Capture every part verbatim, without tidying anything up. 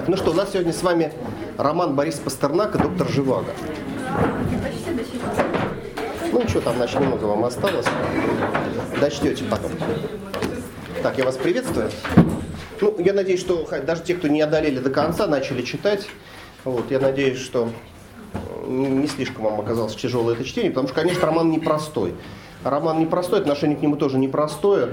Так, ну что, у нас сегодня с вами роман Бориса Пастернака «Доктор Живаго». Ну ничего, там, значит, немного вам осталось. Дочтете потом. Так, я вас приветствую. Ну, я надеюсь, что даже те, кто не одолели до конца, начали читать. Вот, я надеюсь, что не слишком вам оказалось тяжелое это чтение, потому что, конечно, роман непростой. Роман непростой, отношение к нему тоже непростое.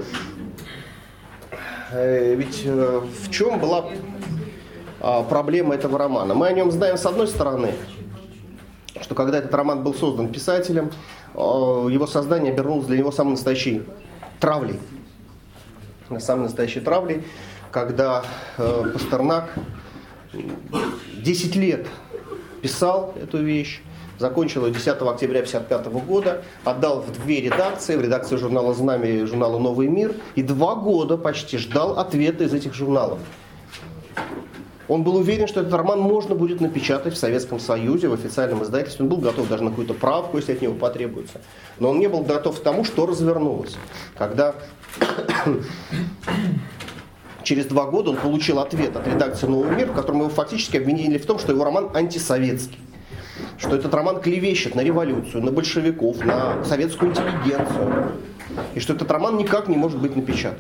Ведь в чем была проблема этого романа? Мы о нем знаем с одной стороны, что когда этот роман был создан писателем, его создание обернулось для него самой настоящей травлей. Самой настоящей травлей, когда Пастернак десять лет писал эту вещь, закончил ее десятого октября тысяча девятьсот пятьдесят пятого года, отдал в две редакции, в редакцию журнала «Знамя» и журнала «Новый мир», и два года почти ждал ответа из этих журналов. Он был уверен, что этот роман можно будет напечатать в Советском Союзе, в официальном издательстве. Он был готов даже на какую-то правку, если от него потребуется. Но он не был готов к тому, что развернулось. Когда через два года он получил ответ от редакции «Новый мир», в котором его фактически обвинили в том, что его роман антисоветский. Что этот роман клевещет на революцию, на большевиков, на советскую интеллигенцию. И что этот роман никак не может быть напечатан.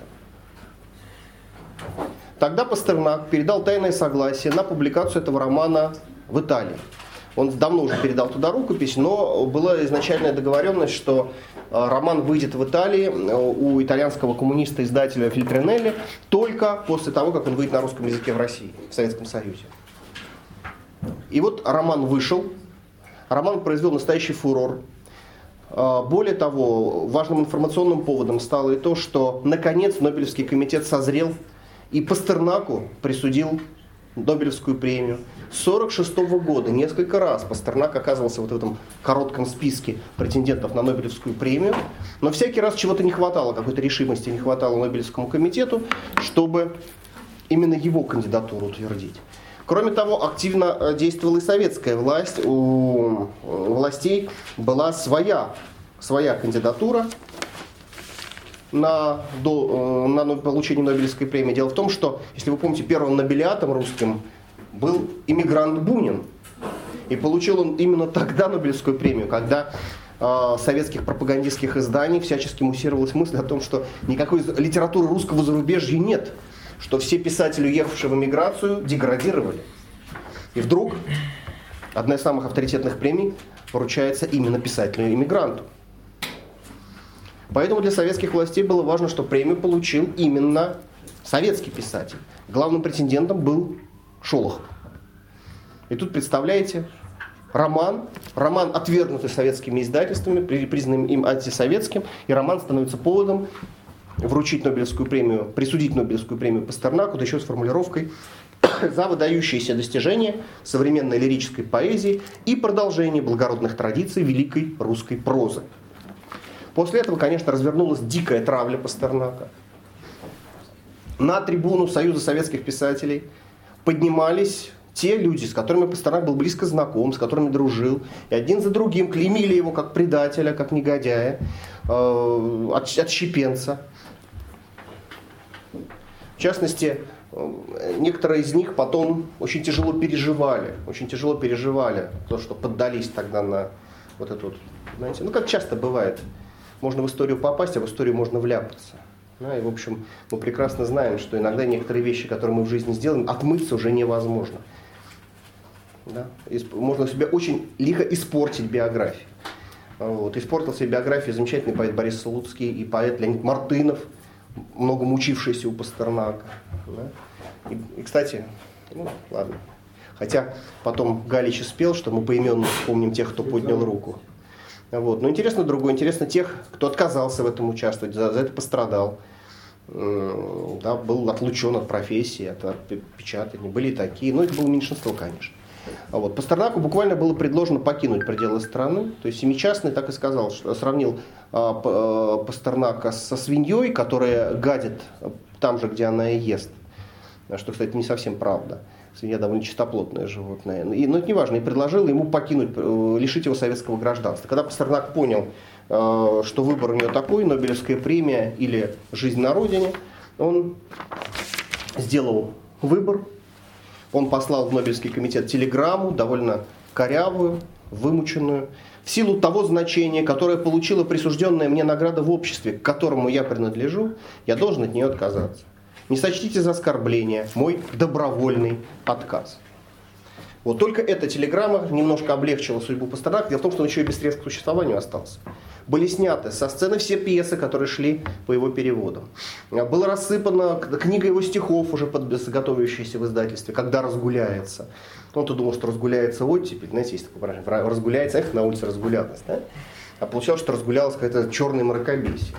Тогда Пастернак передал тайное согласие на публикацию этого романа в Италии. Он давно уже передал туда рукопись, но была изначальная договоренность, что роман выйдет в Италии у итальянского коммуниста-издателя Фельтринелли только после того, как он выйдет на русском языке в России, в Советском Союзе. И вот роман вышел. Роман произвел настоящий фурор. Более того, важным информационным поводом стало и то, что наконец Нобелевский комитет созрел и Пастернаку присудил Нобелевскую премию. С сорок шестого года несколько раз Пастернак оказывался вот в этом коротком списке претендентов на Нобелевскую премию, но всякий раз чего-то не хватало, какой-то решимости не хватало Нобелевскому комитету, чтобы именно его кандидатуру утвердить. Кроме того, активно действовала и советская власть. У властей была своя, своя кандидатура на, до, на получение Нобелевской премии. Дело в том, что, если вы помните, первым нобелиатом русским был иммигрант Бунин. И получил он именно тогда Нобелевскую премию, когда э, советских пропагандистских изданий всячески муссировалась мысль о том, что никакой литературы русского зарубежья нет. Что все писатели, уехавшие в эмиграцию, деградировали. И вдруг одна из самых авторитетных премий вручается именно писателю-эмигранту. Поэтому для советских властей было важно, что премию получил именно советский писатель. Главным претендентом был Шолохов. И тут, представляете, роман, роман, отвергнутый советскими издательствами, признанным им антисоветским, и роман становится поводом вручить Нобелевскую премию, присудить Нобелевскую премию Пастернаку, да еще с формулировкой за выдающиеся достижения современной лирической поэзии и продолжение благородных традиций великой русской прозы. После этого, конечно, развернулась дикая травля Пастернака. На трибуну Союза советских писателей поднимались те люди, с которыми Пастернак был близко знаком, с которыми дружил, и один за другим клеймили его как предателя, как негодяя, э, отщепенца. В частности, некоторые из них потом очень тяжело переживали, очень тяжело переживали то, что поддались тогда на вот эту вот, знаете, ну как часто бывает, можно в историю попасть, а в историю можно вляпаться. Да, и, в общем, мы прекрасно знаем, что иногда некоторые вещи, которые мы в жизни сделаем, отмыться уже невозможно. Да? Можно себе очень лихо испортить биографию. Вот. Испортил себе биографию замечательный поэт Борис Слуцкий и поэт Леонид Мартынов, много мучившийся у Пастернака. Да? И, и, кстати, ну ладно. Хотя потом Галич спел, что мы поименно помним тех, кто поднял руку. Вот. Но интересно другое, интересно тех, кто отказался в этом участвовать, за, за это пострадал. Да, был отлучен от профессии, от, от печатания. Были и такие, но это было меньшинство, конечно. А вот. Пастернаку буквально было предложено покинуть пределы страны. То есть Семичастный так и сказал, что сравнил а, Пастернака со свиньей, которая гадит там же, где она и ест. Что, кстати, не совсем правда. Свинья довольно чистоплотное животное. И, но это не важно. И предложил ему покинуть, лишить его советского гражданства. Когда Пастернак понял, что выбор у него такой, Нобелевская премия или жизнь на родине, он сделал выбор. Он послал в Нобелевский комитет телеграмму, довольно корявую, вымученную, в силу того значения, которое получила присужденная мне награда в обществе, к которому я принадлежу, я должен от нее отказаться. Не сочтите за оскорбление мой добровольный отказ. Вот только эта телеграмма немножко облегчила судьбу Пастернака. Дело в том, что он еще и без средств к существованию остался. Были сняты со сцены все пьесы, которые шли по его переводам. Была рассыпана книга его стихов, уже готовящаяся в издательстве, «Когда разгуляется». Он-то думал, что разгуляется оттепель. Знаете, есть такое выражение. Разгуляется, эх, на улице разгулялась. Да? А получалось, что разгулялась какая-то черная мракобесие.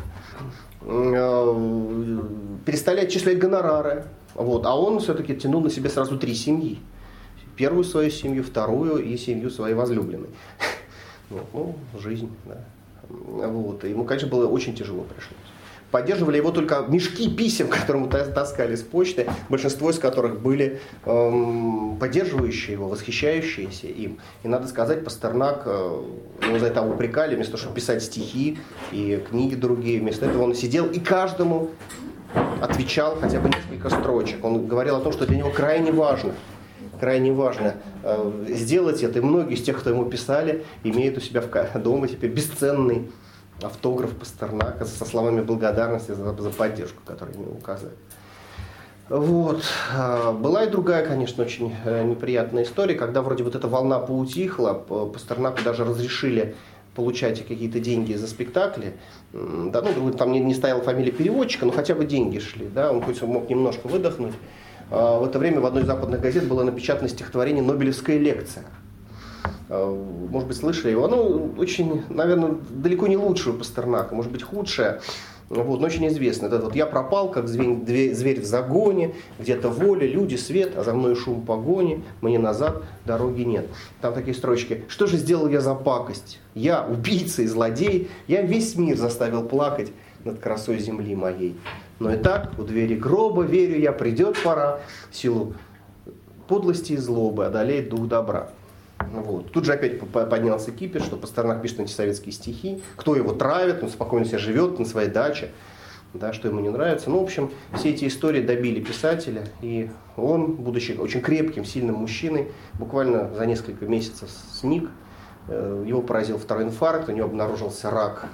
Перестали отчислять гонорары. Вот. А он все-таки тянул на себе сразу три семьи. Первую свою семью, вторую и семью своей возлюбленной. Вот, ну, жизнь, да. Вот. Ему, конечно, было очень тяжело пришлось. Поддерживали его только мешки писем, которые ему таскали с почты, большинство из которых были эм, поддерживающие его, восхищающиеся им. И надо сказать, Пастернак, э, его за это упрекали, вместо того, чтобы писать стихи и книги другие, вместо этого он сидел и каждому отвечал хотя бы несколько строчек. Он говорил о том, что для него крайне важно, крайне важно э, сделать это. И многие из тех, кто ему писали, имеют у себя в дома теперь бесценный автограф Пастернака со словами благодарности за, за поддержку, которую ему указали. Вот. Была и другая, конечно, очень неприятная история, когда вроде вот эта волна поутихла, Пастернаку даже разрешили получать какие-то деньги за спектакли. Да, ну, там не, не стояла фамилия переводчика, но хотя бы деньги шли. Да, он хоть мог немножко выдохнуть. В это время в одной из западных газет было напечатано стихотворение «Нобелевская лекция». Может быть, слышали его. Оно очень, наверное, далеко не лучшее у Пастернака, может быть, худшее, вот, но очень известно. Это вот «Я пропал, как зверь, зверь в загоне, где-то воля, люди, свет, а за мной шум погони, мне назад дороги нет». Там такие строчки. «Что же сделал я за пакость? Я, убийца и злодей, я весь мир заставил плакать над красой земли моей. Но и так, у двери гроба, верю я, придет пора, силу подлости и злобы одолеет дух добра». Вот. Тут же опять поднялся кипиш, что Пастернак пишет антисоветские стихи, кто его травит, он спокойно себе живет на своей даче, да, что ему не нравится. Ну, в общем, все эти истории добили писателя, и он, будучи очень крепким, сильным мужчиной, буквально за несколько месяцев сник, его поразил второй инфаркт, у него обнаружился рак,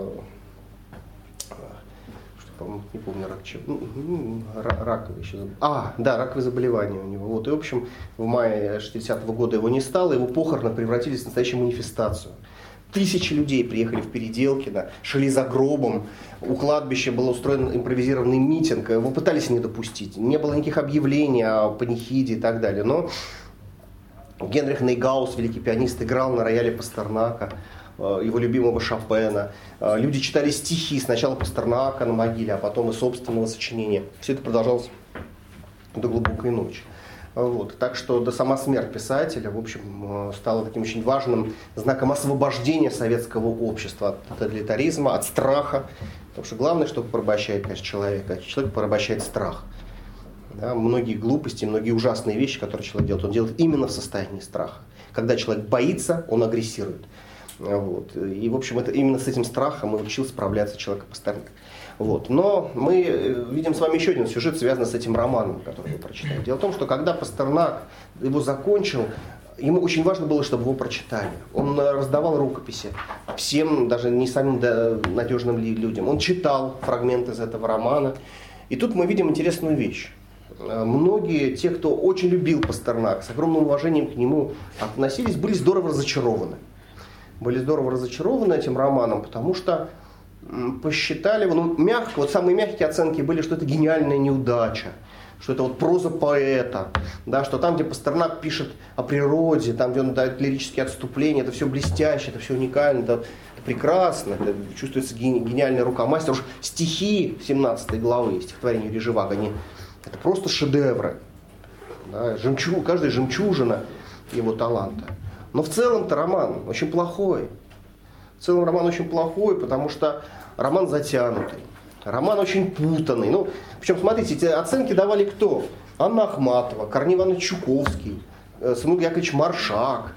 по-моему, не помню, рак чего, раковый еще, а, да, раковое заболевание у него. Вот. И, в общем, в мае шестидесятого года его не стало, его похороны превратились в настоящую манифестацию. Тысячи людей приехали в Переделкино, шли за гробом, у кладбища был устроен импровизированный митинг, его пытались не допустить, не было никаких объявлений о панихиде и так далее, но Генрих Нейгаус, великий пианист, играл на рояле Пастернака, его любимого Шопена. Люди читали стихи, сначала Пастернака на могиле, а потом и собственного сочинения. Все это продолжалось до глубокой ночи. Вот. Так что до сама смерть писателя, в общем, стала таким очень важным знаком освобождения советского общества от тоталитаризма, от страха. Потому что главное, что порабощает, конечно, человека, человек порабощает страх. Да, многие глупости, многие ужасные вещи, которые человек делает, он делает именно в состоянии страха. Когда человек боится, он агрессирует. Вот. И, в общем, это именно с этим страхом и учил справляться человека Пастернак. Вот. Но мы видим с вами еще один сюжет, связанный с этим романом, который вы прочитали. Дело в том, что когда Пастернак его закончил, ему очень важно было, чтобы его прочитали. Он раздавал рукописи всем, даже не самым надежным людям. Он читал фрагменты из этого романа. И тут мы видим интересную вещь. Многие, те, кто очень любил Пастернака, с огромным уважением к нему относились, были здорово разочарованы. Были здорово разочарованы этим романом, потому что посчитали его, ну, мягко, вот самые мягкие оценки были, что это гениальная неудача, что это вот проза поэта, да, что там, где Пастернак пишет о природе, там, где он дает лирические отступления, это все блестяще, это все уникально, это, это прекрасно, это чувствуется гениальная рука мастера. Уж стихи семнадцатой главы, стихотворения Режевага, они, это просто шедевры, да, жемчуг, каждая жемчужина его таланта. Но в целом-то роман очень плохой. В целом роман очень плохой, потому что роман затянутый. Роман очень путанный. Ну, причем, смотрите, эти оценки давали кто? Анна Ахматова, Корней Иванович Чуковский, Самуил Яковлевич Маршак,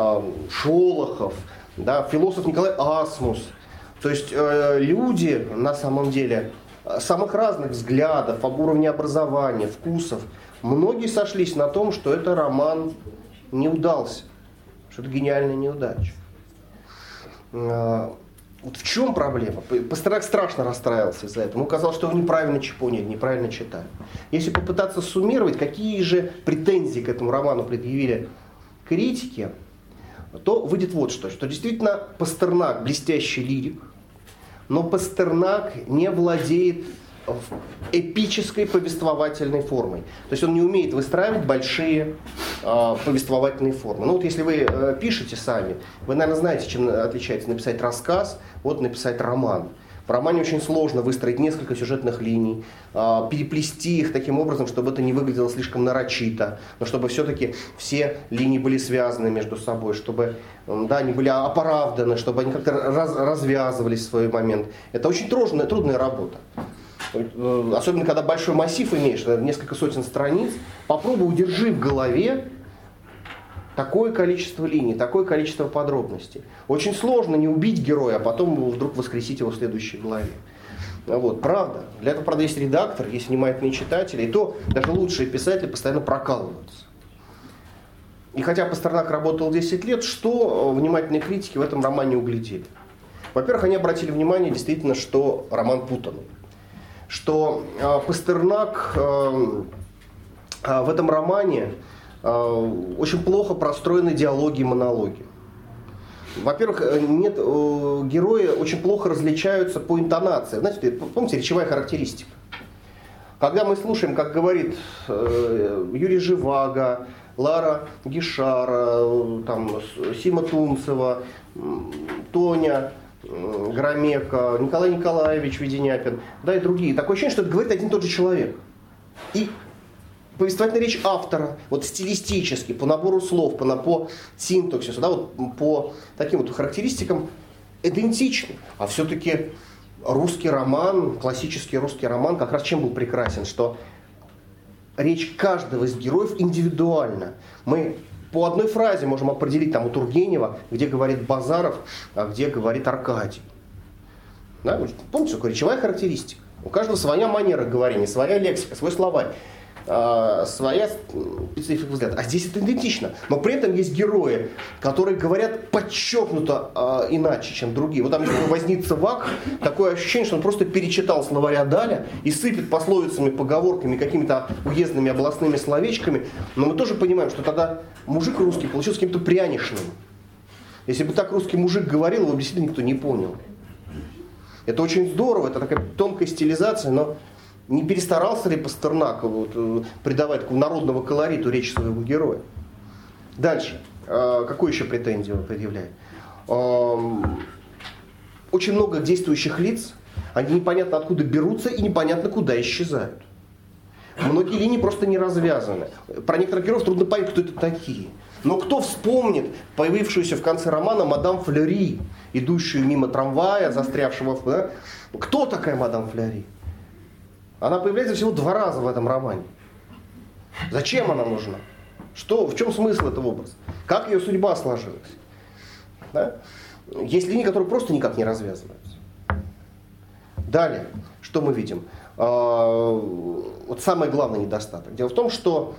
Шолохов, да, философ Николай Асмус. То есть люди, на самом деле, самых разных взглядов, об уровне образования, вкусов, многие сошлись на том, что это роман не удался, что это гениальная неудача. Вот в чем проблема? Пастернак страшно расстраивался из-за этого. Ему казалось, что его неправильно поняли, неправильно читали. Если попытаться суммировать, какие же претензии к этому роману предъявили критики, то выйдет вот что. Что действительно Пастернак блестящий лирик, но Пастернак не владеет эпической повествовательной формой. То есть он не умеет выстраивать большие э, повествовательные формы. Ну вот если вы э, пишете сами, вы, наверное, знаете, чем отличается написать рассказ от написать роман. В романе очень сложно выстроить несколько сюжетных линий, э, переплести их таким образом, чтобы это не выглядело слишком нарочито, но чтобы все-таки все линии были связаны между собой, чтобы э, да, они были оправданы, чтобы они как-то раз, развязывались в свой момент. Это очень трудная, трудная работа. Особенно, когда большой массив имеешь, несколько сотен страниц, попробуй удержи в голове такое количество линий, такое количество подробностей. Очень сложно не убить героя, а потом вдруг воскресить его в следующей главе. Вот, правда. Для этого, правда, есть редактор, есть внимательные читатели, и то даже лучшие писатели постоянно прокалываются. И хотя Пастернак работал десять лет, что внимательные критики в этом романе углядели? Во-первых, они обратили внимание действительно, что роман путанный. Что э, Пастернак э, э, в этом романе э, очень плохо простроены диалоги и монологи. Во-первых, нет, э, герои очень плохо различаются по интонации. Знаете, помните, речевая характеристика. Когда мы слушаем, как говорит э, Юрий Живаго, Лара Гишара, там, Сима Тунцева, Тоня Громека, Николай Николаевич Веденяпин, да, и другие. Такое ощущение, что это говорит один и тот же человек. И повествовательная речь автора, вот стилистически, по набору слов, по, по синтаксису, да, вот по таким вот характеристикам идентичны. А все-таки русский роман, классический русский роман, как раз чем был прекрасен, что речь каждого из героев индивидуальна. Мы по одной фразе можем определить там у Тургенева, где говорит Базаров, а где говорит Аркадий. Да? Помните, что такое речевая характеристика? У каждого своя манера говорения, своя лексика, свой словарь, э, своя специфика взгляда. А здесь это идентично. Но при этом есть герои, которые говорят подчеркнуто э, иначе, чем другие. Вот там возница Вак, такое ощущение, что он просто перечитал словаря Даля и сыпет пословицами, поговорками, какими-то уездными областными словечками. Но мы тоже понимаем, что тогда мужик русский получился каким-то пряничным. Если бы так русский мужик говорил, его действительно никто не понял. Это очень здорово, это такая тонкая стилизация, но не перестарался ли Пастернак вот, придавать такого народного колориту речи своего героя? Дальше. Какую еще претензию он предъявляет? Очень много действующих лиц, они непонятно откуда берутся и непонятно куда исчезают. Многие линии просто не развязаны. Про некоторых героев трудно понять, кто это такие. Но кто вспомнит появившуюся в конце романа мадам Флери, идущую мимо трамвая, застрявшего в... Да? Кто такая мадам Флери? Она появляется всего два раза в этом романе. Зачем она нужна? Что, в чем смысл этого образа? Как ее судьба сложилась? Да? Есть линии, которые просто никак не развязываются. Далее, что мы видим? Вот самый главный недостаток. Дело в том, что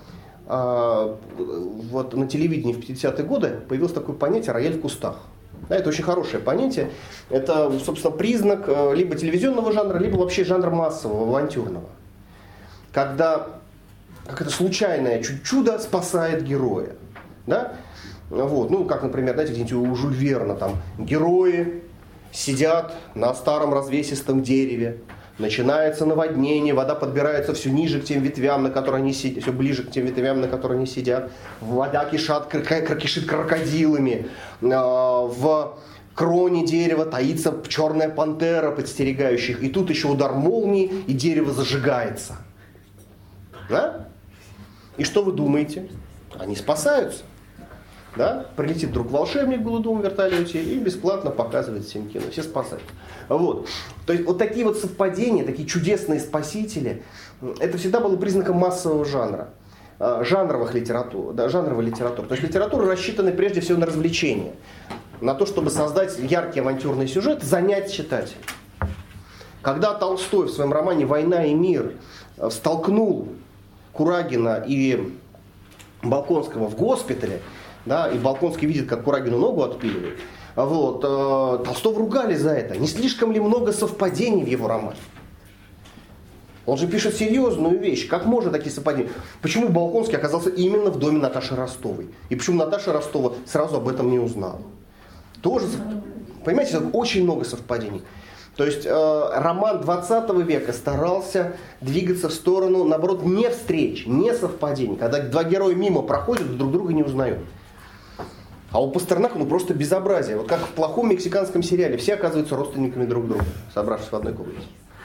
вот на телевидении в пятидесятые годы появилось такое понятие «рояль в кустах». Да, это очень хорошее понятие. Это, собственно, признак либо телевизионного жанра, либо вообще жанра массового, авантюрного. Когда какое-то случайное чудо спасает героя. Да? Вот. Ну, как, например, знаете, где-нибудь у Жюль Верна там герои сидят на старом развесистом дереве. Начинается наводнение, вода подбирается все ниже к тем ветвям, на которые они сидят, все ближе к тем ветвям, на которые они сидят. Вода кишат, кишит крокодилами. В кроне дерева таится черная пантера, подстерегающая их. И тут еще удар молнии, и дерево зажигается. Да? И что вы думаете? Они спасаются. Да? Прилетит вдруг волшебник в голубом вертолете и бесплатно показывает всем кино. Все спасают. Вот. То есть вот такие вот совпадения, такие чудесные спасители, это всегда было признаком массового жанра. Жанровых литератур, да, жанровой литературы. То есть литература рассчитана прежде всего на развлечение. На то, чтобы создать яркий авантюрный сюжет, занять читателя. Когда Толстой в своем романе «Война и мир» столкнул Курагина и Болконского в госпитале, да, и Болконский видит, как Курагину ногу отпиливают, вот, э, Толстого ругали за это. Не слишком ли много совпадений в его романе? Он же пишет серьезную вещь. Как можно такие совпадения? Почему Болконский оказался именно в доме Наташи Ростовой? И почему Наташа Ростова сразу об этом не узнала? Тоже, понимаете, очень много совпадений. То есть э, роман двадцатого века старался двигаться в сторону, наоборот, не встреч, не совпадений. Когда два героя мимо проходят, друг друга не узнают. А у Пастернака ну просто безобразие. Вот как в плохом мексиканском сериале. Все оказываются родственниками друг друга, собравшись в одной комнате.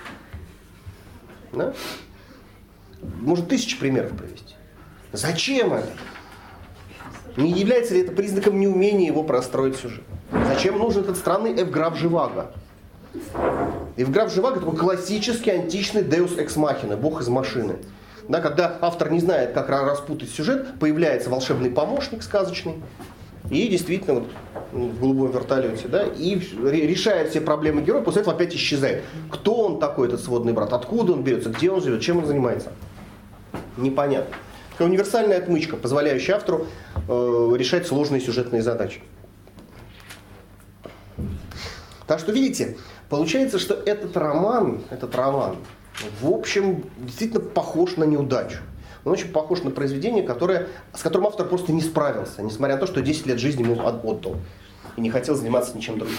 Да? Может, тысячи примеров привести. Зачем это? Не является ли это признаком неумения его простроить сюжет? Зачем нужен этот странный Евграф Живаго? Евграф Живаго такой классический античный Deus Ex Machina, бог из машины. Да, когда автор не знает, как распутать сюжет, появляется волшебный помощник сказочный, и действительно вот, в голубом вертолете, да, и решает все проблемы героя, после этого опять исчезает. Кто он такой, этот сводный брат? Откуда он берется? Где он живет? Чем он занимается? Непонятно. Такая универсальная отмычка, позволяющая автору э, решать сложные сюжетные задачи. Так что, видите, получается, что этот роман, этот роман, в общем, действительно похож на неудачу. Он очень похож на произведение, которое, с которым автор просто не справился, несмотря на то, что десять лет жизни ему отдал и не хотел заниматься ничем другим.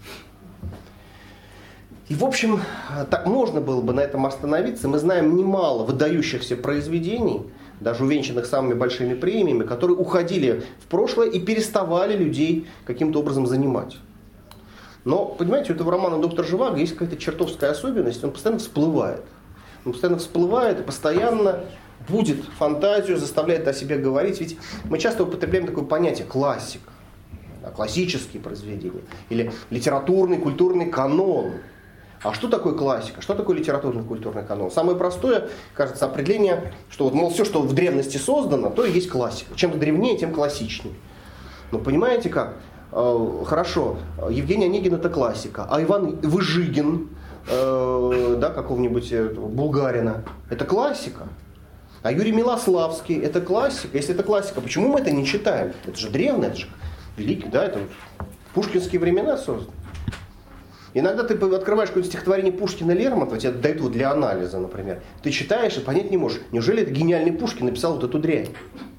И, в общем, так можно было бы на этом остановиться. Мы знаем немало выдающихся произведений, даже увенчанных самыми большими премиями, которые уходили в прошлое и переставали людей каким-то образом занимать. Но, понимаете, у этого романа «Доктор Живаго» есть какая-то чертовская особенность, он постоянно всплывает. Он постоянно всплывает и постоянно будет фантазию, заставляет о себе говорить. Ведь мы часто употребляем такое понятие «классика», да, классические произведения, или литературный, культурный канон. А что такое классика? Что такое литературный, культурный канон? Самое простое, кажется, определение, что вот, мол, все, что в древности создано, то и есть классика. Чем древнее, тем классичнее. Но понимаете как? Хорошо, Евгений Онегин это классика, а Иван Выжигин, э, да, какого-нибудь Булгарина, это классика. А Юрий Милославский это классика. Если это классика, почему мы это не читаем? Это же древнее, это же великий, да, это в пушкинские времена создано. Иногда ты открываешь какое-то стихотворение Пушкина, Лермонтова, тебе дают его для анализа, например. Ты читаешь и понять не можешь, неужели это гениальный Пушкин написал вот эту дрянь?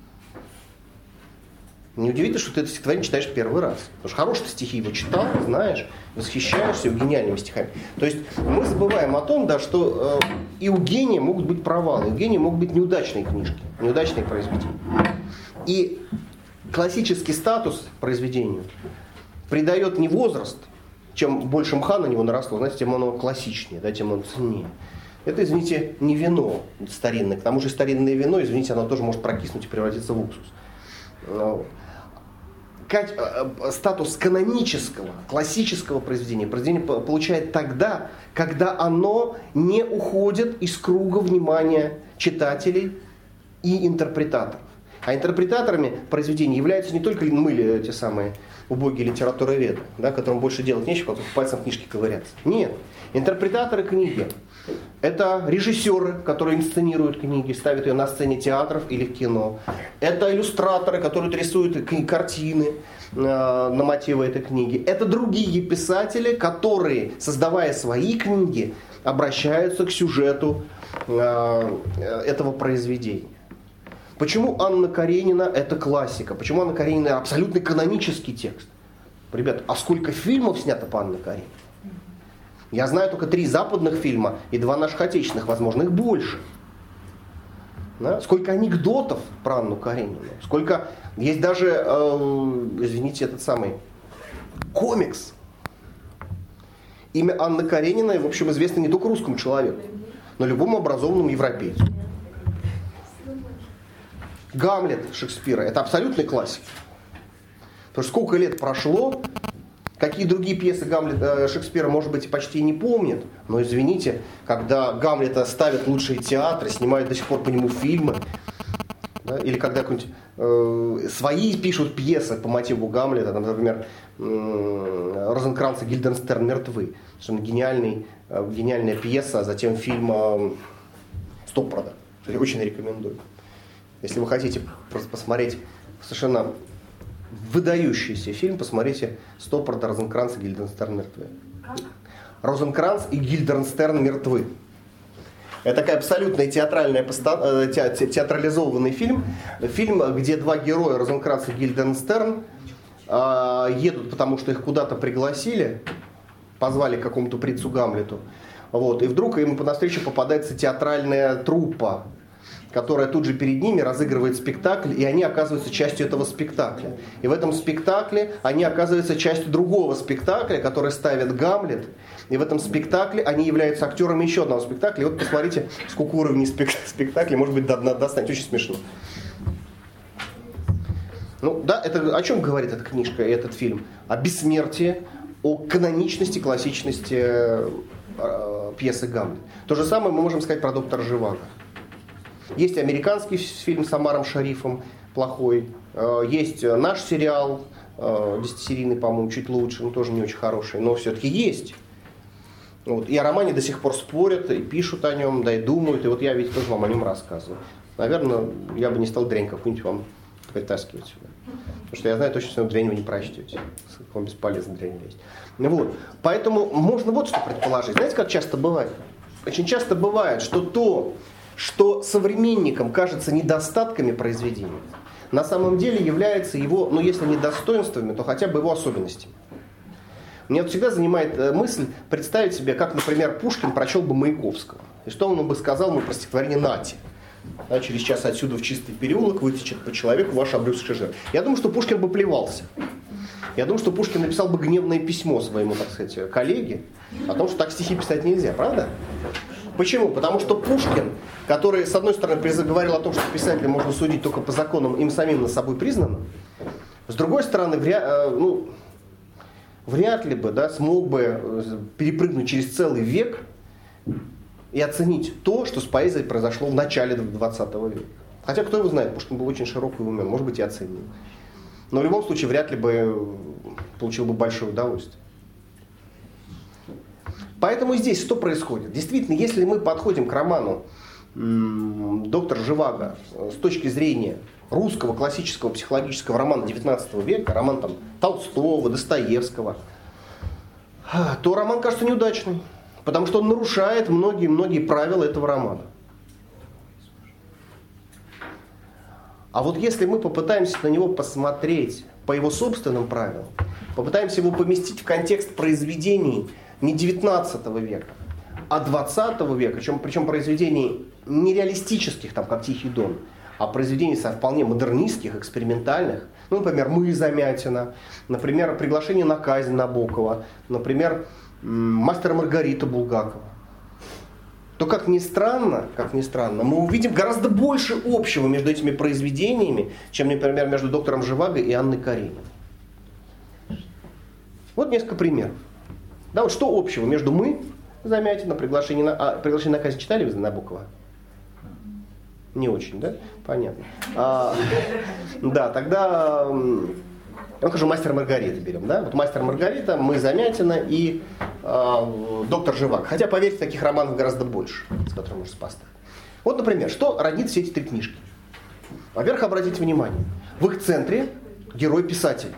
Не удивительно, что ты это стихотворение читаешь первый раз. Потому что хорошие стихи его читал, знаешь, восхищаешься его гениальными стихами. То есть мы забываем о том, да, что э, и у гения могут быть провалы, и у гения могут быть неудачные книжки, неудачные произведения. И классический статус произведению придает не возраст. Чем больше мха на него наросло, знаете, тем оно классичнее, да, тем оно ценнее. Это, извините, не вино старинное. К тому же старинное вино, извините, оно тоже может прокиснуть и превратиться в уксус. Статус канонического, классического произведения произведение получает тогда, когда оно не уходит из круга внимания читателей и интерпретаторов. А интерпретаторами произведений являются не только мы, те самые убогие литературоведы, да, которым больше делать нечего, как пальцем в книжке ковыряться. Нет. Интерпретаторы книги – это режиссеры, которые инсценируют книги, ставят ее на сцене театров или кино. Это иллюстраторы, которые рисуют картины э, на мотивы этой книги. Это другие писатели, которые, создавая свои книги, обращаются к сюжету э, этого произведения. Почему Анна Каренина это классика? Почему Анна Каренина абсолютно канонический текст? Ребята, а сколько фильмов снято по Анне Карениной? Я знаю только три западных фильма и два наших отечественных, возможно, их больше. Да? Сколько анекдотов про Анну Каренину? Сколько... Есть даже, э, извините, этот самый комикс. Имя Анны Карениной, в общем, известно не только русскому человеку, но любому образованному европейцу. Гамлет Шекспира – это абсолютный классик. Потому что сколько лет прошло, какие другие пьесы Гамлета, Шекспира, может быть, почти не помнят. Но извините, когда Гамлета ставят в лучшие театры, снимают до сих пор по нему фильмы, Да? Или когда э, свои пишут пьесы по мотиву Гамлета, там, например, э, Розенкранц и Гильденстерн мертвы. Совершенно гениальный, э, гениальная пьеса, а затем фильм э, Стоппарда. Очень рекомендую. Если вы хотите просто посмотреть совершенно выдающийся фильм, посмотрите Стоппарда, Розенкранц и Гильденстерн мертвы. Розенкранц и Гильденстерн мертвы. Это такая абсолютная театральная, театрализованный фильм. Фильм, где два героя, Розенкранц и Гильденстерн, едут, потому что их куда-то пригласили, позвали к какому-то принцу Гамлету. Вот, и вдруг им навстречу попадается театральная труппа, которая тут же перед ними разыгрывает спектакль, и они оказываются частью этого спектакля. И в этом спектакле они оказываются частью другого спектакля, который ставит Гамлет. И в этом спектакле они являются актерами еще одного спектакля. И вот посмотрите, сколько уровней спектакля, может быть, достанет. Очень смешно. Ну да, это о чем говорит эта книжка и этот фильм? О бессмертии, о каноничности, классичности э, пьесы Гамлет. То же самое мы можем сказать про доктора Живаго. Есть американский фильм с Омаром Шарифом, плохой. Есть наш сериал, десятисерийный, по-моему, чуть лучше, но тоже не очень хороший, но все-таки есть. Вот. И о романе до сих пор спорят, и пишут о нем, да и думают. И вот я ведь тоже вам о нем рассказываю. Наверное, я бы не стал дрянь какую-нибудь вам притаскивать сюда. Потому что я знаю точно, что дрянь вы не прочтете. Вам бесполезно дрянь лезть. Вот. Поэтому можно вот что предположить. Знаете, как часто бывает? Очень часто бывает, что то, что современникам кажется недостатками произведения, на самом деле является его, ну если не достоинствами, то хотя бы его особенностями. Меня всегда занимает мысль представить себе, как, например, Пушкин прочел бы Маяковского. И что он бы сказал ему про стихотворение «Нате». Да, через час отсюда в чистый переулок вытечет по человеку ваш обрюзгший жир. Я думаю, что Пушкин бы плевался. Я думаю, что Пушкин написал бы гневное письмо своему, так сказать, коллеге о том, что так стихи писать нельзя, правда? Почему? Потому что Пушкин, который, с одной стороны, говорил о том, что писателя можно судить только по законам, им самим над собой признанным, с другой стороны, вряд, ну, вряд ли бы да, смог бы перепрыгнуть через целый век и оценить то, что с поэзией произошло в начале двадцатого века. Хотя, кто его знает, Пушкин был очень широкий и умен, может быть, и оценил. Но в любом случае, вряд ли бы получил бы большое удовольствие. Поэтому здесь что происходит? Действительно, если мы подходим к роману «Доктор Живаго» с точки зрения русского классического психологического романа девятнадцатого века, роман там, Толстого, Достоевского, то роман кажется неудачным, потому что он нарушает многие-многие правила этого романа. А вот если мы попытаемся на него посмотреть по его собственным правилам, попытаемся его поместить в контекст произведений не девятнадцатого века, а двадцатого века, причем, причем произведений нереалистических, там, как «Тихий дон», а произведений со вполне модернистских, экспериментальных, ну, например, «Мы» Замятина, например, «Приглашение на казнь» Набокова, например, «Мастер и Маргарита» Булгакова, то, как ни странно, как ни странно, мы увидим гораздо больше общего между этими произведениями, чем, например, между доктором Живаго и Анной Карениной. Вот несколько примеров. Да, вот что общего между «Мы» Замятина, приглашение на, а, приглашение на казнь читали вы Набокова? Не очень, да? Понятно. А, да, тогда, ну, скажу, «Мастер и Маргарита» берем, да? Вот «Мастер и Маргарита», «Мы» Замятина и а, «Доктор Живаго». Хотя, поверьте, таких романов гораздо больше, с которыми можно сопоставить. Вот, например, что роднит все эти три книжки? Во-первых, обратите внимание, в их центре герой-писатель.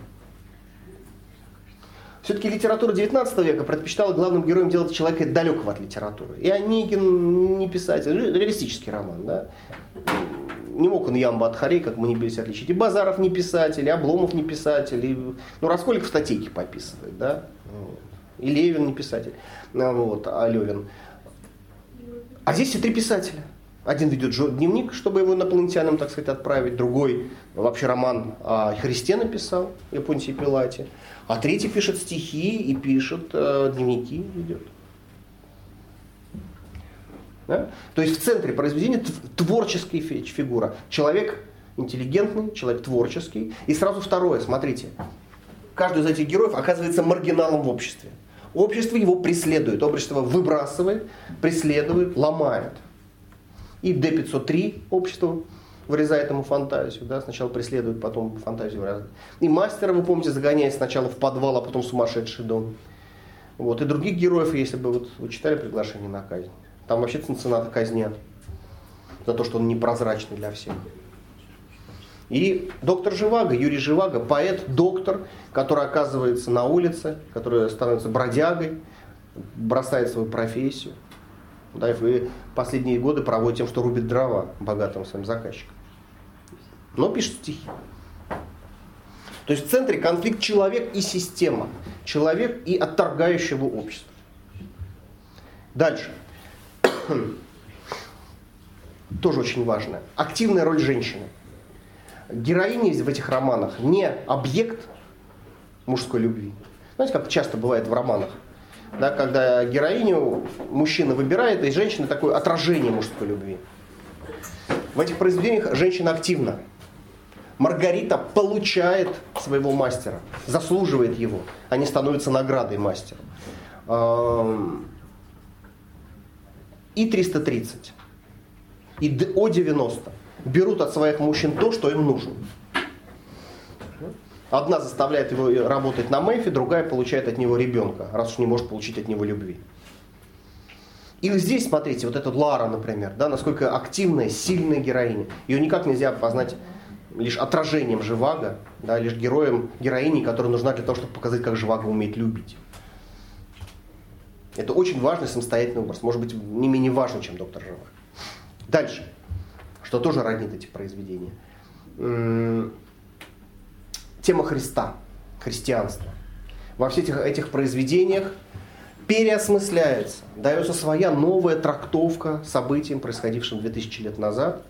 Все-таки литература девятнадцатого века предпочитала главным героем делать человека далекого от литературы. И Онегин не писатель, реалистический роман, да? Не мог он Ямба от Харей, как мы не бились, отличить. И Базаров не писатель, и Обломов не писатель, и, ну, Раскольников статейки пописывает, да? И Левин не писатель, вот, а Левин. А здесь все три писателя. Один ведет дневник, чтобы его инопланетянам, так сказать, отправить. Другой вообще роман о Христе написал, и Понтии Пилате. А третий пишет стихи и пишет э, дневники, ведет. Да? То есть в центре произведения творческая фигура. Человек интеллигентный, человек творческий. И сразу второе, смотрите. Каждый из этих героев оказывается маргиналом в обществе. Общество его преследует, общество выбрасывает, преследует, ломает. И в Д пятьсот три общество вырезает ему фантазию. Да? Сначала преследует, потом фантазию вырезает. И мастера, вы помните, загоняет сначала в подвал, а потом в сумасшедший дом. Вот. И других героев, если бы вот, вы читали «Приглашение на казнь», там вообще цена казнят за то, что он непрозрачный для всех. И доктор Живаго, Юрий Живаго, поэт-доктор, который оказывается на улице, который становится бродягой, бросает свою профессию. Да, и последние годы проводит тем, что рубит дрова богатым своим заказчикам. Но пишет стихи. То есть в центре конфликт человек и система. Человек и отторгающего общества. Дальше. Тоже очень важно. Активная роль женщины. Героиня в этих романах не объект мужской любви. Знаете, как часто бывает в романах, да, когда героиню мужчина выбирает, и женщина такое отражение мужской любви. В этих произведениях женщина активна. Маргарита получает своего мастера, заслуживает его, они становятся наградой мастера. И триста тридцать, и О девяносто берут от своих мужчин то, что им нужно. Одна заставляет его работать на Мэйфе, другая получает от него ребенка, раз уж не может получить от него любви. И здесь, смотрите, вот эта Лара, например, да, насколько активная, сильная героиня. Ее никак нельзя опознать лишь отражением Живаго, да, лишь героем, героиней, которая нужна для того, чтобы показать, как Живаго умеет любить. Это очень важный самостоятельный образ, может быть, не менее важный, чем доктор Живаго. Дальше. Что тоже роднит эти произведения. Тема Христа, христианства. Во всех этих, этих произведениях переосмысляется, дается своя новая трактовка событиям, происходившим две тысячи лет назад.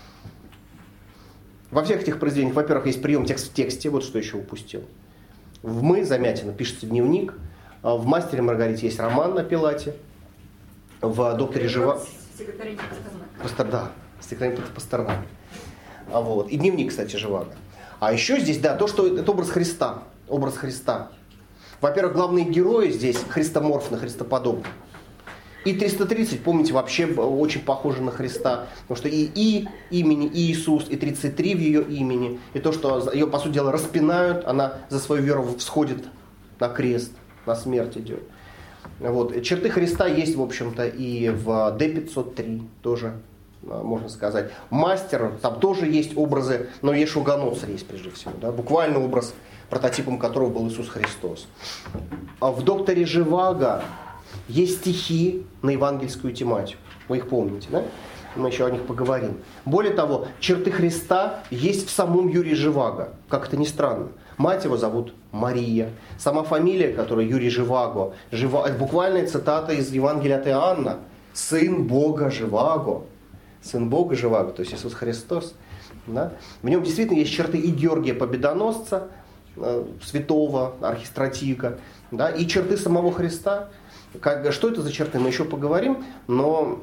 Во всех этих произведениях, во-первых, есть прием текст в тексте, вот что еще упустил. В «Мы» Замятина пишется дневник, в «Мастере Маргарите» есть роман на Пилате, в «Докторе Живаго» Пастер, да, стихотворение Пастернака. Вот. И дневник, кстати, Живаго. А еще здесь, да, то, что это образ Христа. Образ Христа. Во-первых, главные герои здесь христоморфны, христоподобны. И триста тридцать, помните, вообще очень похоже на Христа. Потому что и И имени Иисус, и тридцать три в ее имени. И то, что ее, по сути дела, распинают, она за свою веру всходит на крест, на смерть идет. Вот. Черты Христа есть, в общем-то, и в Д пятьсот три тоже, можно сказать. Мастер, там тоже есть образы, но Ешуа-Ганоцри есть прежде всего. Да? Буквально образ, прототипом которого был Иисус Христос. А в «Докторе Живаго» есть стихи на евангельскую тематику. Вы их помните, да? Мы еще о них поговорим. Более того, черты Христа есть в самом Юрии Живаго. Как это ни странно. Мать его зовут Мария. Сама фамилия, которая Юрий Живаго, Жива... это буквальная цитата из Евангелия от Иоанна. Сын Бога Живаго. Сын Бога Живаго, то есть Иисус Христос. Да? В нем действительно есть черты и Георгия Победоносца, э, святого архистратига, да, и черты самого Христа. Как, что это за черты, мы еще поговорим, но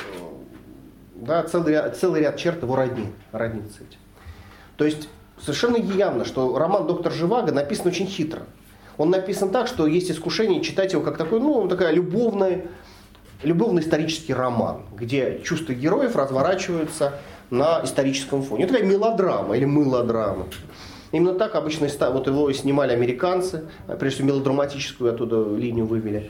да, целый, ряд, целый ряд черт его роднит, роднит с этим. То есть совершенно явно, что роман «Доктор Живаго» написан очень хитро. Он написан так, что есть искушение читать его как такой, ну, такая любовная, любовный исторический роман, где чувства героев разворачиваются на историческом фоне. Это такая мелодрама или мылодрама. Именно так обычно вот его снимали американцы, прежде всего мелодраматическую оттуда линию вывели.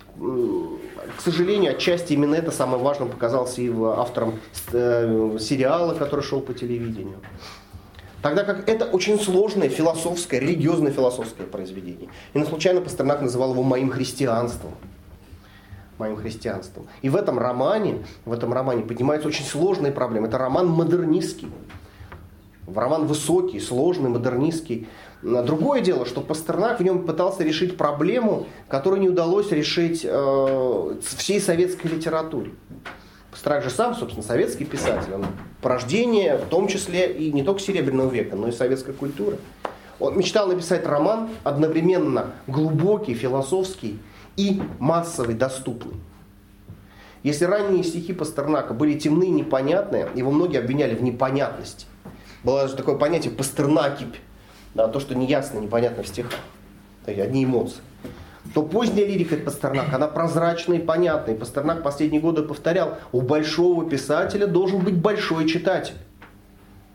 К сожалению, отчасти именно это самое важное показалось и автором сериала, который шел по телевидению. Тогда как это очень сложное философское, религиозно-философское произведение. И не случайно Пастернак называл его «моим христианством». Моим христианством. И в этом романе, в этом романе поднимаются очень сложные проблемы. Это роман модернистский. Роман высокий, сложный, модернистский. Другое дело, что Пастернак в нем пытался решить проблему, которую не удалось решить э, всей советской литературе. Пастернак же сам, собственно, советский писатель. Он порождение, в том числе и не только Серебряного века, но и советской культуры. Он мечтал написать роман одновременно глубокий, философский и массовый, доступный. Если ранние стихи Пастернака были темны и непонятные, его многие обвиняли в непонятности. Было даже такое понятие «пастернакипь», да, то, что неясно, непонятно в стихах. Это одни эмоции. То поздняя лирика Пастернака, она прозрачная и понятная. И Пастернак последние годы повторял, у большого писателя должен быть большой читатель.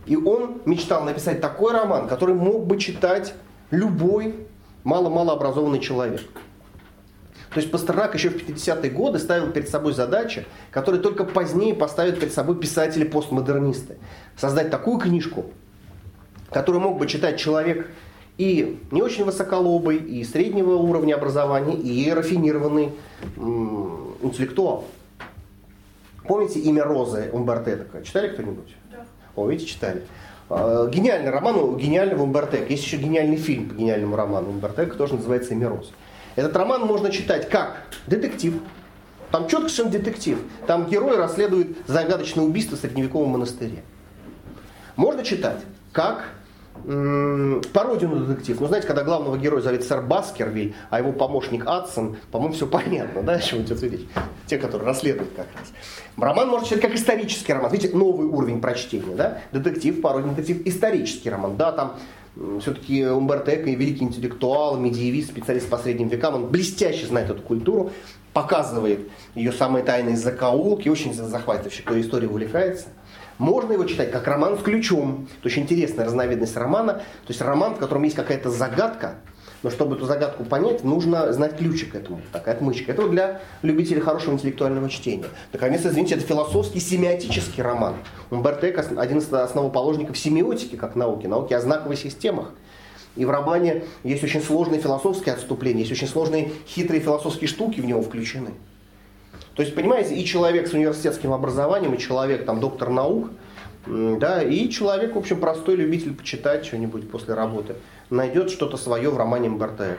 И он мечтал написать такой роман, который мог бы читать любой мало-мало образованный человек. То есть Пастернак еще в пятидесятые годы ставил перед собой задачи, которые только позднее поставят перед собой писатели-постмодернисты. Создать такую книжку, которую мог бы читать человек и не очень высоколобый, и среднего уровня образования, и рафинированный м- интеллектуал. Помните «Имя Розы» Умберто Эко? Читали кто-нибудь? Да. О, видите, читали. А, гениальный роман у гениального Умберто Эко. Есть еще гениальный фильм по гениальному роману Умберто Эко, тоже называется «Имя Розы». Этот роман можно читать как детектив. Там четко совершенно детектив. Там герой расследует загадочное убийство в средневековом монастыре. Можно читать как м- пародию на детектив. Ну, знаете, когда главного героя зовут сэр Баскервиль, а его помощник Адсон, по-моему, все понятно, да, о чем идет речь? Те, которые расследуют как раз. Роман можно читать как исторический роман. Видите, новый уровень прочтения, да? Детектив, пародия на детектив, исторический роман. Да, там все-таки Умберто Эко великий интеллектуал, медиевист, специалист по средним векам. Он блестяще знает эту культуру, показывает ее самые тайные закоулки, очень захватывающе, кто историей увлекается. Можно его читать как роман с ключом. Это очень интересная разновидность романа. То есть роман, в котором есть какая-то загадка, но чтобы эту загадку понять, нужно знать ключик к этому. Такая отмычка. Это вот для любителей хорошего интеллектуального чтения. Наконец, извините, это философский семиотический роман. Умберто Эко один из основоположников семиотики как науки, науки о знаковых системах. И в романе есть очень сложные философские отступления, есть очень сложные хитрые философские штуки в него включены. То есть, понимаете, и человек с университетским образованием, и человек, там, доктор наук, да, и человек, в общем, простой любитель почитать что-нибудь после работы, найдет что-то свое в романе Умберто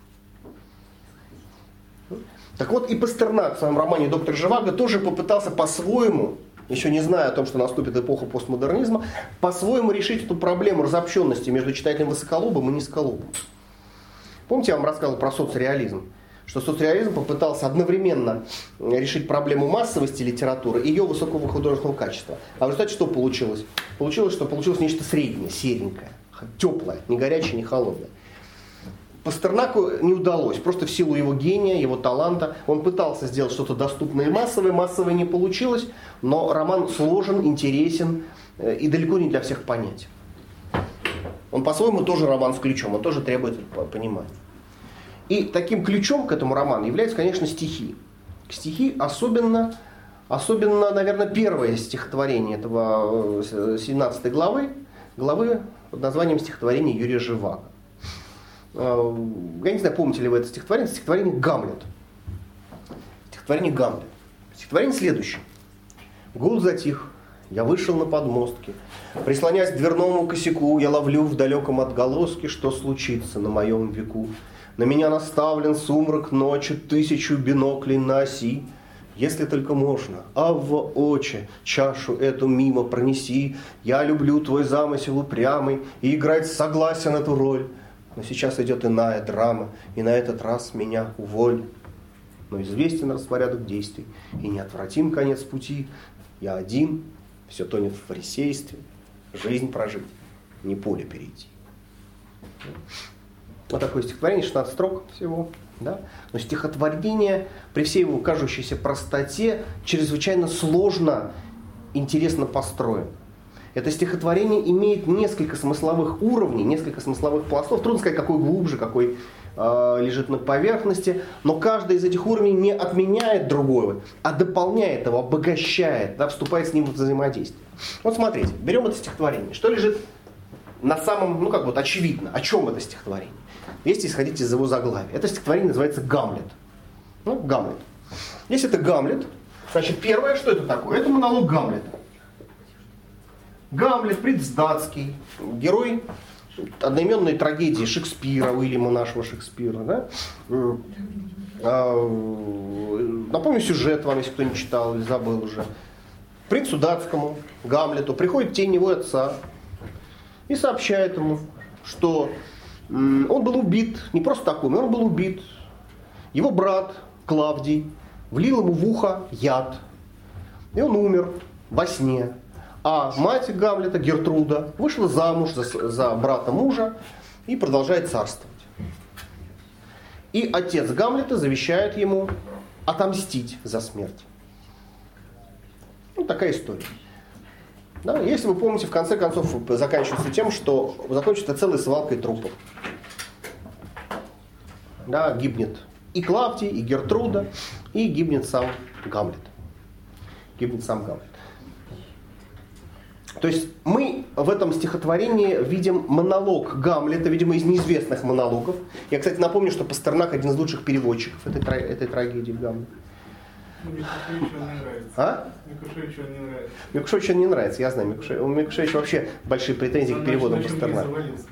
Эко. Так вот, и Пастернак в своем романе «Доктор Живаго» тоже попытался по-своему, еще не зная о том, что наступит эпоха постмодернизма, по-своему решить эту проблему разобщенности между читателем высоколобым и низколобым. Помните, я вам рассказывал про соцреализм? Что соцреализм попытался одновременно решить проблему массовости литературы и ее высокого художественного качества. А в результате что получилось? Получилось, что получилось нечто среднее, серенькое, теплое, не горячее, не холодное. Пастернаку не удалось, просто в силу его гения, его таланта. Он пытался сделать что-то доступное и массовое, массовое не получилось, но роман сложен, интересен и далеко не для всех понятен. Он по-своему тоже роман с ключом, он тоже требует понимания. И таким ключом к этому роману являются, конечно, стихи. Стихи особенно, особенно, наверное, первое стихотворение этого семнадцатой главы, главы под названием «Стихотворение Юрия Живаго». Я не знаю, помните ли вы это стихотворение, это стихотворение «Гамлет». Стихотворение «Гамлет». Стихотворение следующее. Гул затих, я вышел на подмостки, прислонясь к дверному косяку, я ловлю в далеком отголоске, что случится на моем веку. На меня наставлен сумрак ночи, тысячу биноклей на оси. Если только можно, Авва, отче, чашу эту мимо пронеси. Я люблю твой замысел упрямый и играть согласен эту роль. Но сейчас идет иная драма, и на этот раз меня уволь. Но известен распорядок действий, и неотвратим конец пути. Я один, все тонет в фарисействе, жизнь прожить, не поле перейти. Вот такое стихотворение, шестнадцать строк всего. Да? Но стихотворение, при всей его кажущейся простоте, чрезвычайно сложно, интересно построено. Это стихотворение имеет несколько смысловых уровней, несколько смысловых пластов. Трудно сказать, какой глубже, какой э, лежит на поверхности. Но каждый из этих уровней не отменяет другого, а дополняет его, обогащает, да, вступает с ним в взаимодействие. Вот смотрите, берем это стихотворение. Что лежит на самом, ну как вот очевидно, о чем это стихотворение? Если исходить из его заглавия. Это стихотворение называется «Гамлет». Ну, Гамлет. Если это Гамлет, значит, первое, что это такое? Это монолог Гамлета. Гамлет, предсдатский, герой одноименной трагедии Шекспира, Уильяма нашего Шекспира. Да? Напомню сюжет вам, если кто не читал или забыл уже. Принцу датскому, Гамлету, приходит тень его отца и сообщает ему, что он был убит, не просто так умер, он был убит. Его брат Клавдий влил ему в ухо яд, и он умер во сне. А мать Гамлета, Гертруда, вышла замуж за, за брата мужа и продолжает царствовать. И отец Гамлета завещает ему отомстить за смерть. Ну, такая история. Да? Если вы помните, в конце концов заканчивается тем, что закончится целой свалкой трупов. Да, гибнет и Клавдий, и Гертруда, и гибнет сам Гамлет. Гибнет сам Гамлет. То есть мы в этом стихотворении видим монолог Гамлета, видимо, из неизвестных монологов. Я, кстати, напомню, что Пастернак один из лучших переводчиков этой, этой трагедии Гамлета. Микушевичу он не нравится. А? Микушевичу он не нравится. Микушевичу он не нравится, я знаю. Микушевич, у Микушевича вообще большие претензии он к переводам Пастернака.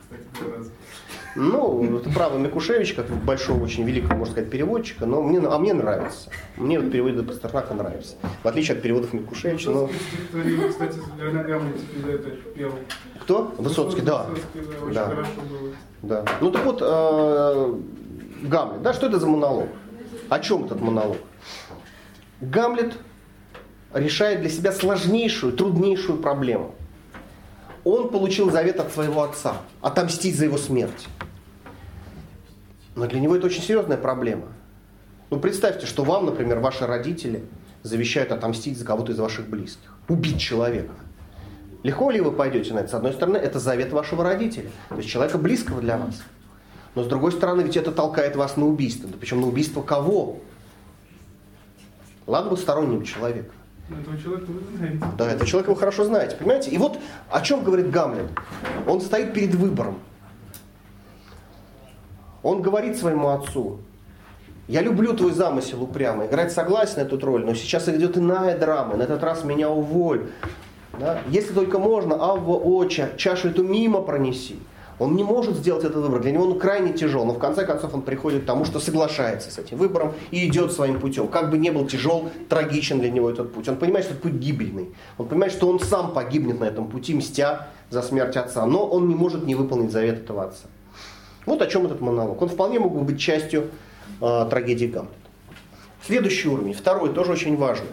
Ну, это право Микушевич, как большого, очень великого, можно сказать, переводчика, но мне, а мне нравится. Мне вот переводы Пастернака нравятся. В отличие от переводов Микушевича. Но... Кстати, для Гамлета это пел. Кто? Высоцкий, да. Высоцкий, да, очень да. хорошо было. Да. Ну так вот, э, Гамлет, да, что это за монолог? О чем этот монолог? Гамлет решает для себя сложнейшую, труднейшую проблему. Он получил завет от своего отца – отомстить за его смерть. Но для него это очень серьезная проблема. Ну, представьте, что вам, например, ваши родители завещают отомстить за кого-то из ваших близких. Убить человека. Легко ли вы пойдете на это? С одной стороны, это завет вашего родителя, то есть человека близкого для вас. Но с другой стороны, ведь это толкает вас на убийство. Да причем на убийство кого? Ладно бы стороннего человека. Этого человека вы знаете. Да, этого человека вы хорошо знаете, понимаете? И вот о чем говорит Гамлет. Он стоит перед выбором. Он говорит своему отцу: я люблю твой замысел упрямый, играть согласен на эту роль, но сейчас идет иная драма, на этот раз меня уволь. Да? Если только можно, Авва, отче, чашу эту мимо пронеси. Он не может сделать этот выбор, для него он крайне тяжел, но в конце концов он приходит к тому, что соглашается с этим выбором и идет своим путем. Как бы ни был тяжел, трагичен для него этот путь. Он понимает, что этот путь гибельный. Он понимает, что он сам погибнет на этом пути, мстя за смерть отца. Но он не может не выполнить завет этого отца. Вот о чем этот монолог. Он вполне мог бы быть частью э, трагедии Гамлета. Следующий уровень, второй, тоже очень важный.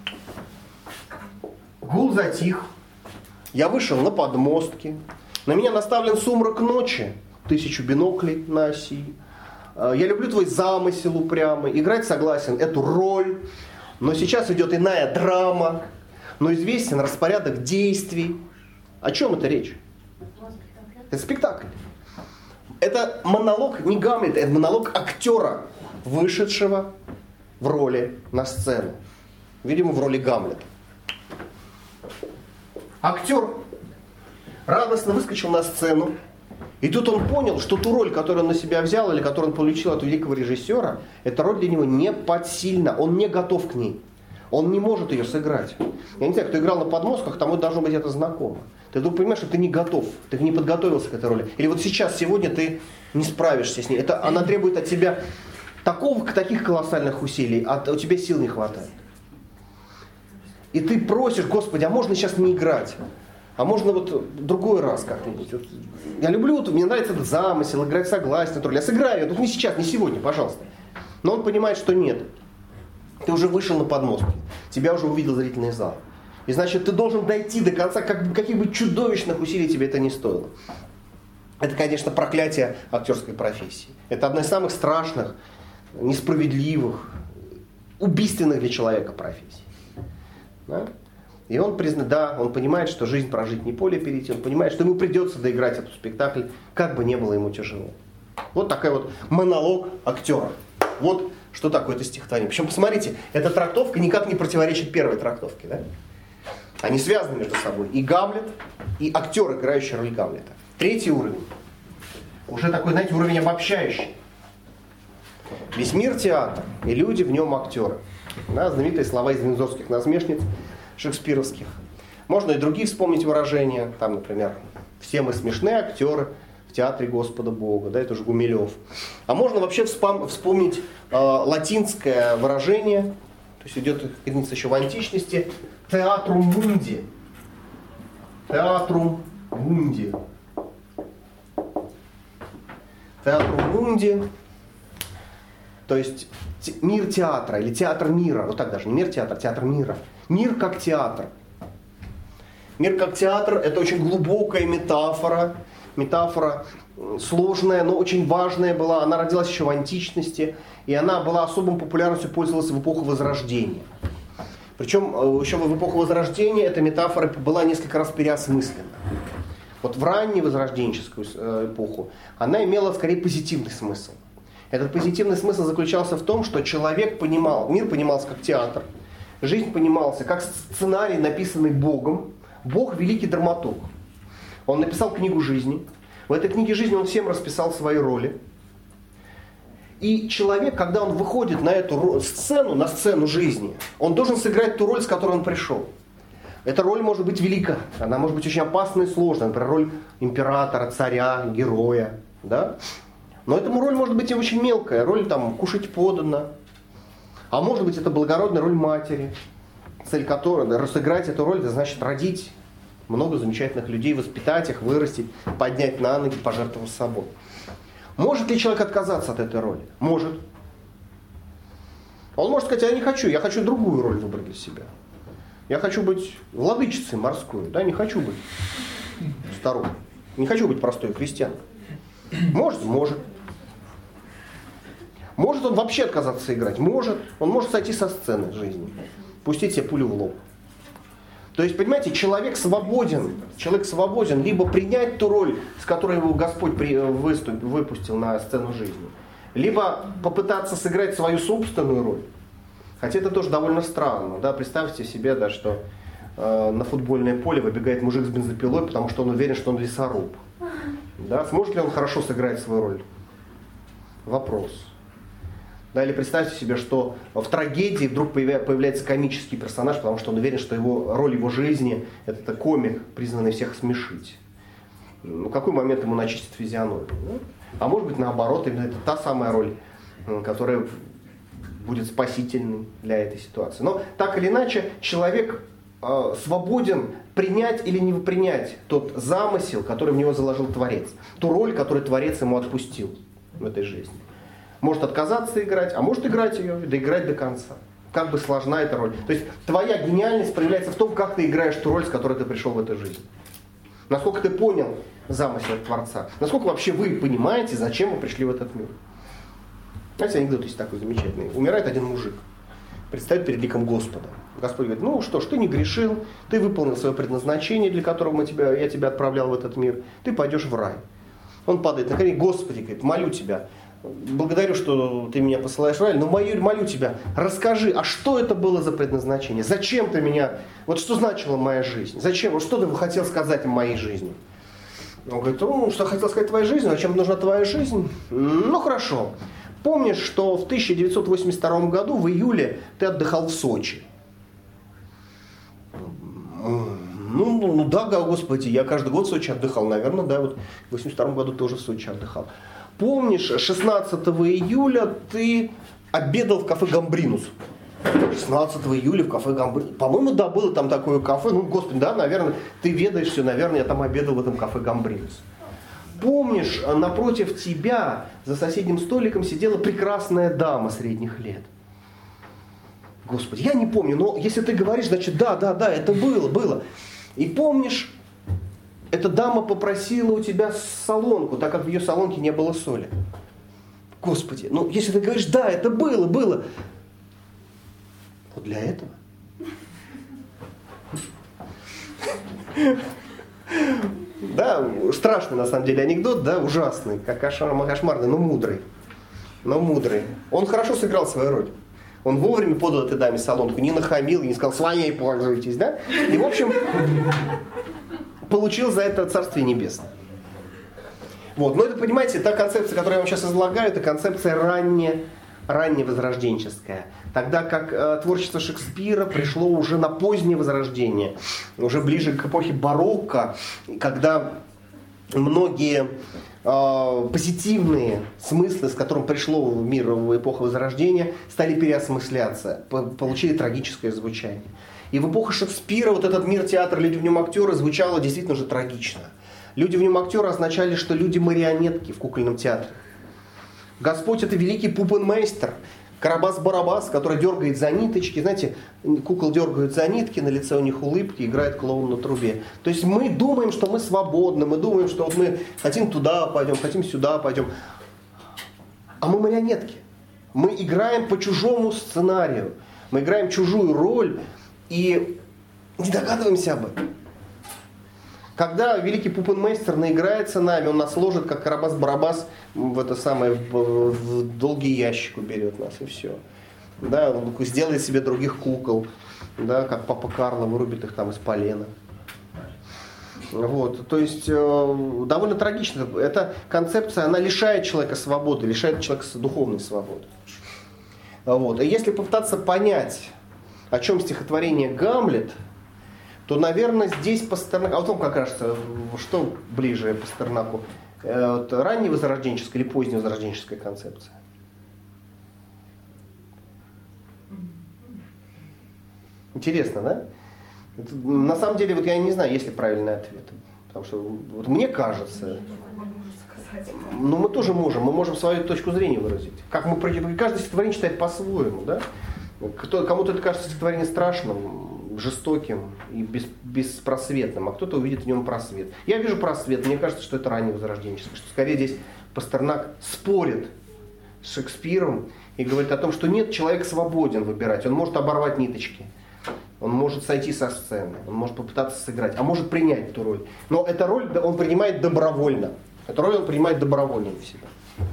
Гул затих. Я вышел на подмостки. На меня наставлен сумрак ночи, тысячу биноклей на оси. Я люблю твой замысел упрямый, играть согласен эту роль. Но сейчас идет иная драма, но известен распорядок действий. О чем это речь? Это спектакль. Это монолог не Гамлета, это монолог актера, вышедшего в роли на сцену. Видимо, в роли Гамлета. Актер радостно выскочил на сцену, и тут он понял, что ту роль, которую он на себя взял, или которую он получил от великого режиссера, эта роль для него не подсильна, он не готов к ней. Он не может ее сыграть. Я не знаю, кто играл на подмостках, тому должно быть это знакомо. Ты вдруг понимаешь, что ты не готов, ты не подготовился к этой роли. Или вот сейчас, сегодня ты не справишься с ней. Это, она требует от тебя такого, таких колоссальных усилий, а у тебя сил не хватает. И ты просишь: Господи, а можно сейчас не играть? А можно вот другой раз как-нибудь. Вот я люблю, вот, мне нравится этот замысел, играть согласен. Я сыграю, только не сейчас, не сегодня, пожалуйста. Но он понимает, что нет. Ты уже вышел на подмостки, тебя уже увидел зрительный зал. И значит, ты должен дойти до конца, как, каких бы чудовищных усилий тебе это не стоило. Это, конечно, проклятие актерской профессии. Это одна из самых страшных, несправедливых, убийственных для человека профессий. Да? И он признает, да, он понимает, что жизнь прожить не поле перейти, он понимает, что ему придется доиграть этот спектакль, как бы не было ему тяжело. Вот такой вот монолог актера. Вот что такое это стихотворение. Причем, посмотрите, эта трактовка никак не противоречит первой трактовке. Да? Они связаны между собой. И Гамлет, и актер, играющий роль Гамлета. Третий уровень. Уже такой, знаете, уровень обобщающий. Весь мир театр, и люди в нем актеры. Да, знаменитые слова из виндзорских насмешниц шекспировских. Можно и другие вспомнить выражения. Там, например, все мы смешные актеры в театре Господа Бога. Да, это уже Гумилев. А можно вообще вспомнить э, латинское выражение, то есть идет коренится еще в античности, театрум мунди. Театрум мунди. Театрум мунди. То есть мир театра или театр мира. Вот так даже, не мир театра, театр мира. Мир как театр. Мир как театр – это очень глубокая метафора. Метафора сложная, но очень важная была. Она родилась еще в античности. И она была особым популярностью, пользовалась в эпоху Возрождения. Причем еще в эпоху Возрождения эта метафора была несколько раз переосмыслена. Вот в раннюю возрожденческую эпоху она имела скорее позитивный смысл. Этот позитивный смысл заключался в том, что человек понимал, мир понимался как театр, жизнь понимался как сценарий, написанный Богом. Бог – великий драматург. Он написал книгу жизни. В этой книге жизни он всем расписал свои роли. И человек, когда он выходит на эту сцену, на сцену жизни, он должен сыграть ту роль, с которой он пришел. Эта роль может быть велика, она может быть очень опасной и сложной. Например, роль императора, царя, героя. Да? Но эта роль может быть и очень мелкая. Роль там кушать подано. А может быть это благородная роль матери. Цель которой, да, разыграть эту роль, это значит родить много замечательных людей, воспитать их, вырастить, поднять на ноги, пожертвовав собой. Может ли человек отказаться от этой роли? Может. Он может сказать, я не хочу, я хочу другую роль выбрать для себя. Я хочу быть владычицей морской, да, не хочу быть старой. Не хочу быть простой крестьянкой. Может? Может. Может он вообще отказаться играть? Может. Он может сойти со сцены жизни. Пустить себе пулю в лоб. То есть, понимаете, человек свободен. Человек свободен либо принять ту роль, с которой его Господь выступ, выпустил на сцену жизни, либо попытаться сыграть свою собственную роль. Хотя это тоже довольно странно. Да? Представьте себе, да, что э, на футбольное поле выбегает мужик с бензопилой, потому что он уверен, что он лесоруб. Да? Сможет ли он хорошо сыграть свою роль? Вопрос. Да, или представьте себе, что в трагедии вдруг появляется комический персонаж, потому что он уверен, что его, роль его жизни – это комик, призванный всех смешить. Ну, какой момент ему начистит физиономию? Да? А может быть, наоборот, именно это та самая роль, которая будет спасительной для этой ситуации. Но так или иначе, человек э, свободен принять или не принять тот замысел, который в него заложил Творец. Ту роль, которую Творец ему отпустил в этой жизни. Может отказаться играть, а может играть ее, да играть до конца. Как бы сложна эта роль. То есть твоя гениальность проявляется в том, как ты играешь ту роль, с которой ты пришел в эту жизнь. Насколько ты понял замысел Творца. Насколько вообще вы понимаете, зачем вы пришли в этот мир. Знаете, анекдот есть такой замечательный. Умирает один мужик, предстает перед ликом Господа. Господь говорит, ну что ж, ты не грешил, ты выполнил свое предназначение, для которого мы тебя, я тебя отправлял в этот мир, ты пойдешь в рай. Он падает на колени, Господи, говорит, молю тебя, благодарю, что ты меня посылаешь в рай, но молю, молю тебя, расскажи, а что это было за предназначение? Зачем ты меня, вот что значила моя жизнь? Зачем, вот что ты хотел сказать в моей жизни? Он говорит, ну, что хотел сказать в твоей жизни, зачем нужна твоя жизнь? Ну, хорошо. Помнишь, что в тысяча девятьсот восемьдесят втором году в июле ты отдыхал в Сочи? Ну, ну да, Господи, я каждый год в Сочи отдыхал, наверное, да, вот в восемьдесят втором году тоже в Сочи отдыхал. Помнишь, шестнадцатого июля ты обедал в кафе «Гамбринус»? шестнадцатого июля в кафе «Гамбринус». По-моему, да, было там такое кафе. Ну, Господи, да, наверное, ты ведаешь все, наверное, я там обедал в этом кафе «Гамбринус». Помнишь, напротив тебя за соседним столиком сидела прекрасная дама средних лет? Господи, я не помню, но если ты говоришь, значит, да, да, да, это было, было. И помнишь, эта дама попросила у тебя солонку, так как в ее солонке не было соли. Господи, ну если ты говоришь, да, это было, было. Вот для этого. Да, страшный на самом деле анекдот, да, ужасный, как кошмарный, но мудрый. Но мудрый. Он хорошо сыграл свою роль. Он вовремя подал этой даме солонку, не нахамил, не сказал, своей пользуйтесь, да? И, в общем, получил за это Царствие Небесное. Вот. Но это, понимаете, та концепция, которую я вам сейчас излагаю, это концепция ранняя, ранневозрожденческая. Тогда как э, творчество Шекспира пришло уже на позднее возрождение, уже ближе к эпохе барокко, когда многие э, позитивные смыслы, с которым пришло в мир в эпоху Возрождения, стали переосмысляться, получили трагическое звучание. И в эпоху Шекспира вот этот мир театра, люди в нем актеры, звучало действительно уже трагично. Люди в нем актеры означали, что люди марионетки в кукольном театре. Господь это великий пупенмейстер, Карабас-Барабас, который дергает за ниточки. Знаете, кукол дергают за нитки, на лице у них улыбки, играет клоун на трубе. То есть мы думаем, что мы свободны, мы думаем, что вот мы хотим туда пойдем, хотим сюда пойдем. А мы марионетки. Мы играем по чужому сценарию. Мы играем чужую роль. и не догадываемся об этом. Когда великий Пупенмейстер наиграется нами, он нас ложит, как Карабас-Барабас, в это самое, в, в долгий ящик уберет нас, и все. Да, он сделает себе других кукол, да, как Папа Карло вырубит их там из полена. Вот, то есть э, довольно трагично. Эта концепция, она лишает человека свободы, лишает человека духовной свободы. Вот. И если попытаться понять, о чем стихотворение «Гамлет», то, наверное, здесь Пастернак... А вот вам как кажется, что ближе Пастернаку? Э, вот, ранняя возрожденческая или поздняя возрожденческая концепция? Интересно, да? Это, на самом деле, вот я не знаю, есть ли правильный ответ. Потому что вот мне кажется, ну мы тоже можем, мы можем свою точку зрения выразить. Как мы, каждое стихотворение читает по-своему, да? Кто, кому-то это кажется стихотворение страшным, жестоким и бес, беспросветным, а кто-то увидит в нем просвет. Я вижу просвет, мне кажется, что это раннее возрожденческое, что скорее здесь Пастернак спорит с Шекспиром и говорит о том, что нет, человек свободен выбирать, он может оборвать ниточки. Он может сойти со сцены, он может попытаться сыграть, а может принять эту роль. Но эту роль он принимает добровольно. Эту роль он принимает добровольно в себя.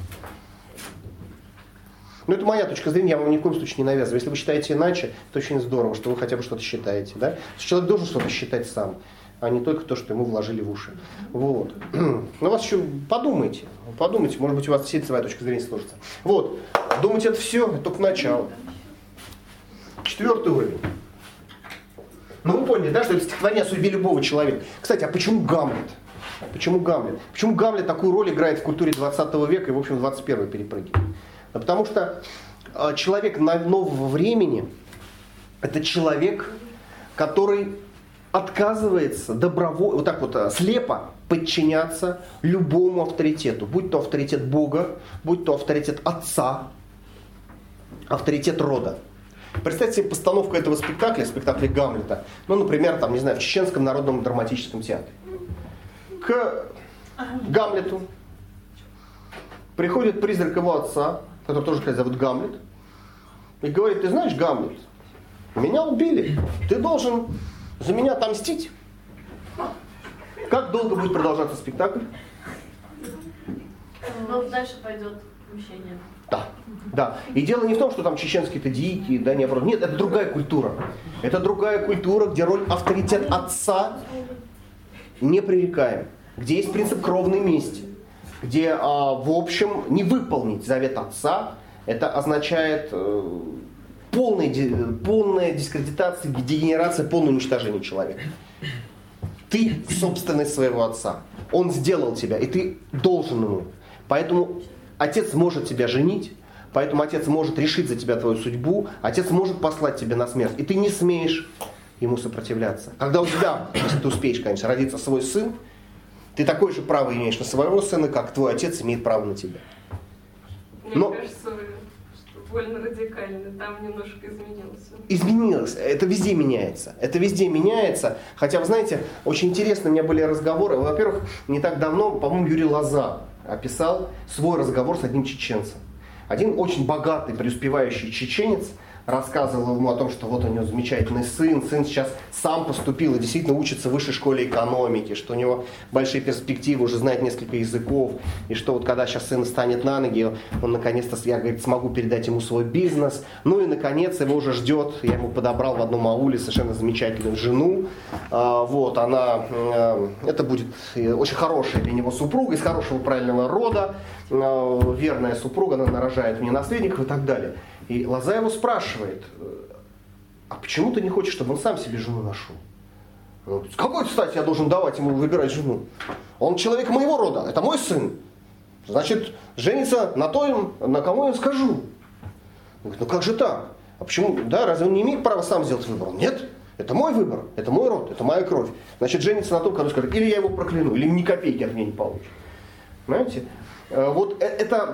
Ну, это моя точка зрения, я вам ни в коем случае не навязываю. Если вы считаете иначе, это очень здорово, что вы хотя бы что-то считаете. Да? Человек должен что-то считать сам, а не только то, что ему вложили в уши. Вот. Но вас еще подумайте. Подумайте, может быть, у вас все своя точка зрения сложится. Вот. Думать это все, это только начало. Четвертый уровень. Ну вы поняли, да, что это стихотворение о судьбе любого человека. Кстати, а почему Гамлет? Почему Гамлет? Почему Гамлет такую роль играет в культуре двадцатого века и, в общем, двадцать первого перепрыгивает? Да потому что э, человек нового времени – это человек, который отказывается добровольно, вот так вот слепо подчиняться любому авторитету. Будь то авторитет Бога, будь то авторитет отца, авторитет рода. Представьте себе постановку этого спектакля, спектакля Гамлета, ну, например, там, не знаю, в Чеченском народном драматическом театре. К Гамлету приходит призрак его отца, который тоже, кстати, зовут Гамлет, и говорит: ты знаешь, Гамлет, меня убили, ты должен за меня отомстить. Как долго будет продолжаться спектакль? Ну, дальше пойдет мщение. Да, да. И дело не в том, что там чеченские-то дикие, да, не наоборот. Нет, это другая культура. Это другая культура, где роль авторитет отца непререкаем. Где есть принцип кровной мести. Где, а, в общем, не выполнить завет отца, это означает э, полная, полная дискредитация, дегенерация, полное уничтожение человека. Ты собственность своего отца. Он сделал тебя, и ты должен ему. Поэтому отец может тебя женить, поэтому отец может решить за тебя твою судьбу, отец может послать тебя на смерть, и ты не смеешь ему сопротивляться. Когда у тебя, если ты успеешь, конечно, родится свой сын, ты такое же право имеешь на своего сына, как твой отец имеет право на тебя. Мне Но... кажется, что больно радикально, там немножко изменилось. Изменилось. Это везде меняется. Это везде меняется. Хотя, вы знаете, очень интересно, у меня были разговоры. Во-первых, не так давно, по-моему, Юрий Лоза описал свой разговор с одним чеченцем. Один очень богатый, преуспевающий чеченец рассказывал ему о том, что вот у него замечательный сын, сын сейчас сам поступил и действительно учится в высшей школе экономики, что у него большие перспективы, уже знает несколько языков, и что вот когда сейчас сын станет на ноги, он наконец-то, я, говорит, смогу передать ему свой бизнес. Ну и наконец его уже ждет, я ему подобрал в одном ауле совершенно замечательную жену, а, вот, она, а, это будет очень хорошая для него супруга, из хорошего правильного рода, а, верная супруга, она нарожает мне наследников и так далее. И Лоза его спрашивает: а почему ты не хочешь, чтобы он сам себе жену нашел? С какой стати я должен давать ему выбирать жену? Он человек моего рода, это мой сын. Значит, женится на том, на кому я скажу. Он говорит: ну как же так? А почему? Да, разве он не имеет права сам сделать выбор? Нет, это мой выбор, это мой род, это моя кровь. Значит, женится на том, кому скажет, или я его прокляну, или ни копейки от меня не получит. Понимаете? Вот это...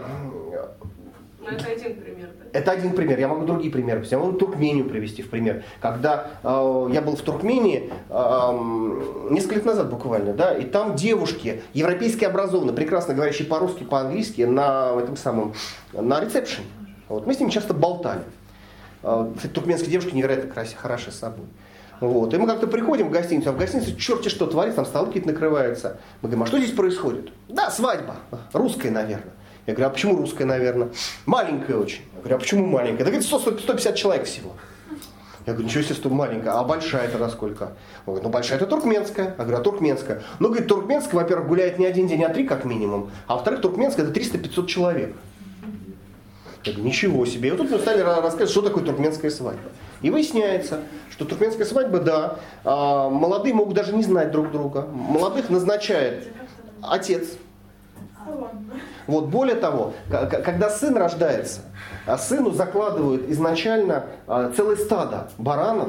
Но это один пример. Да? Это один пример. Я могу другие примеры привести. Я могу Туркмению привести в пример. Когда э, я был в Туркмении э, несколько лет назад буквально, да, и там девушки, европейски образованные, прекрасно говорящие по-русски, по-английски, на этом самом, на ресепшене. Вот. Мы с ними часто болтали. Э, кстати, туркменские девушки невероятно красивые, хороши собой. Вот. И мы как-то приходим в гостиницу, а в гостинице черти что творится, там столы какие-то накрываются. Мы говорим, а что здесь происходит? Да, свадьба. Русская, наверное. Я говорю, а почему русская, наверное? Маленькая очень. Я говорю, а почему маленькая? Да, говорит, сто сто пятьдесят человек всего. Я говорю, ничего себе, что маленькая. А большая тогда сколько? Он говорит, ну большая это туркменская. Я говорю, а туркменская? Ну, говорит, туркменская, во-первых, гуляет не один день, а три как минимум. А во-вторых, туркменская это триста-пятьсот человек. Я говорю, ничего себе. И вот тут мы стали рассказывать, что такое туркменская свадьба. И выясняется, что туркменская свадьба, да, молодые могут даже не знать друг друга. Молодых назначает отец. Вот, более того, когда сын рождается, сыну закладывают изначально целое стадо баранов,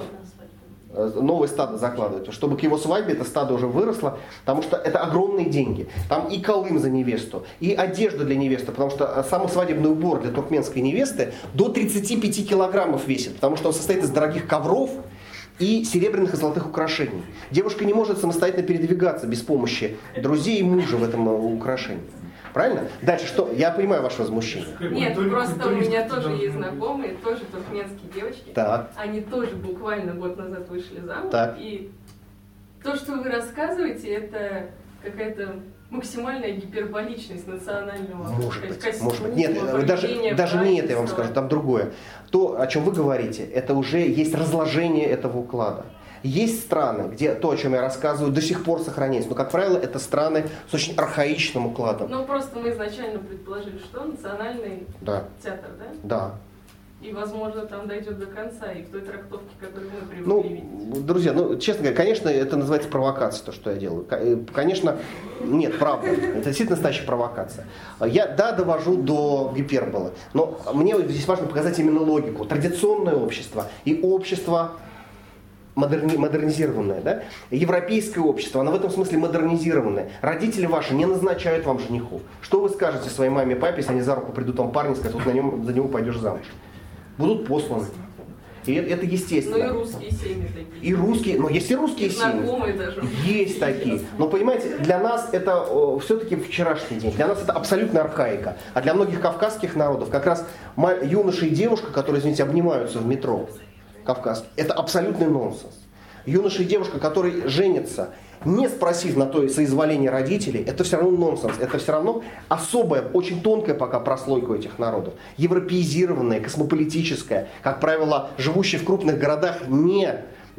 новое стадо закладывают, чтобы к его свадьбе это стадо уже выросло, потому что это огромные деньги. Там и колым за невесту, и одежда для невесты, потому что самый свадебный убор для туркменской невесты до тридцати пяти килограммов весит, потому что он состоит из дорогих ковров и серебряных и золотых украшений. Девушка не может самостоятельно передвигаться без помощи друзей и мужа в этом украшении. Правильно? Дальше что? Я понимаю ваше возмущение. Нет, просто у меня тоже есть знакомые, тоже туркменские девочки. Так. Они тоже буквально год назад вышли замуж. Так. И то, что вы рассказываете, это какая-то максимальная гиперболичность национального может сказать, быть, костюма, может быть. Нет, даже, даже не это, я вам скажу, там другое. То, о чем вы говорите, это уже есть разложение этого уклада. Есть страны, где то, о чем я рассказываю, до сих пор сохраняется. Но, как правило, это страны с очень архаичным укладом. Ну, просто мы изначально предположили, что национальный да. театр, да? Да. И, возможно, там дойдет до конца, и в той трактовке, которую мы привыкли ну, видеть. Друзья, ну, честно говоря, конечно, это называется провокацией, то, что я делаю. Конечно, нет, правда, это действительно настоящая провокация. Я, да, довожу до гиперболы, но мне здесь важно показать именно логику. Традиционное общество и общество модерни, модернизированное, да? Европейское общество, оно в этом смысле модернизированное. Родители ваши не назначают вам женихов. Что вы скажете своей маме и папе, если они за руку придут вам парни и скажут, вот на нем, за него пойдешь замуж? Будут посланы. И это, это естественно. Ну и русские семьи такие. И русские, но есть и русские семьи. Даже. Есть такие. Но понимаете, для нас это о, все-таки вчерашний день. Для нас это абсолютно архаика. А для многих кавказских народов как раз юноша и девушка, которые, извините, обнимаются в метро, Кавказ, это абсолютный нонсенс. Юноша и девушка, которые женятся, не спросив на то соизволение родителей, это все равно нонсенс. Это все равно особая, очень тонкая пока прослойка этих народов. Европеизированная, космополитическая, как правило, живущая в крупных городах не,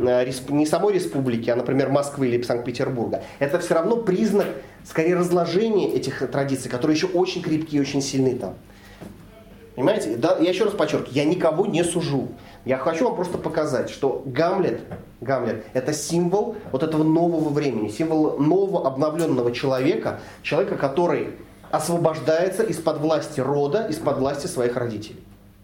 не самой республики, а, например, Москвы или Санкт-Петербурга. Это все равно признак, скорее, разложения этих традиций, которые еще очень крепкие и очень сильны там. Понимаете? Да, я еще раз подчеркиваю, я никого не сужу. Я хочу вам просто показать, что Гамлет, Гамлет это символ вот этого нового времени, символ нового обновленного человека, человека, который освобождается из-под власти рода, из-под власти своих родителей.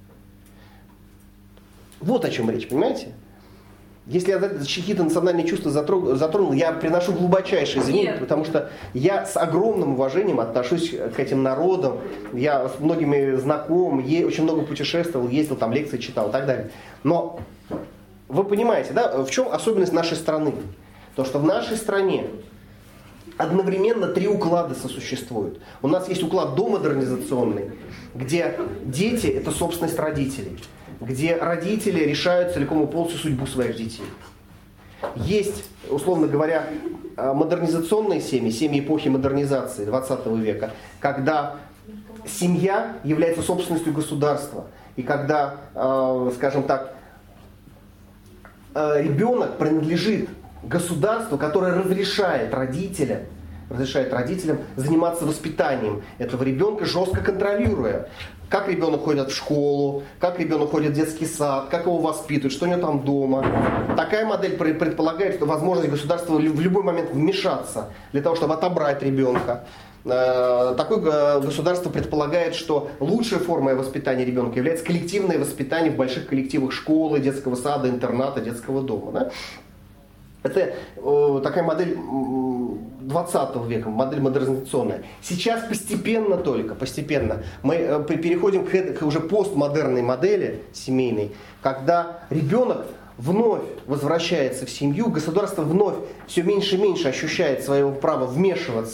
Вот о чем речь, понимаете? Если я какие-то национальные чувства затронул, я приношу глубочайшие извинения, Нет. потому что я с огромным уважением отношусь к этим народам. Я с многими знаком, очень много путешествовал, ездил, там лекции читал и так далее. Но вы понимаете, да, в чем особенность нашей страны? То, что в нашей стране одновременно три уклада сосуществуют. У нас есть уклад домодернизационный, где дети – это собственность родителей, где родители решают целиком и полностью судьбу своих детей. Есть, условно говоря, модернизационные семьи, семьи эпохи модернизации двадцатого века, когда семья является собственностью государства, и когда, скажем так, ребенок принадлежит государству, которое разрешает родителям, разрешает родителям заниматься воспитанием этого ребенка, жестко контролируя. Как ребенок ходит в школу, как ребенок ходит в детский сад, как его воспитывают, что у него там дома. Такая модель предполагает, что возможность государства в любой момент вмешаться для того, чтобы отобрать ребенка. Такое государство предполагает, что лучшей формой воспитания ребенка является коллективное воспитание в больших коллективах школы, детского сада, интерната, детского дома. Да? Это э, такая модель двадцатого века, модель модернизационная. Сейчас постепенно только, постепенно мы э, переходим к, к уже постмодерной модели семейной, когда ребенок вновь возвращается в семью, государство вновь все меньше и меньше ощущает своего права вмешиваться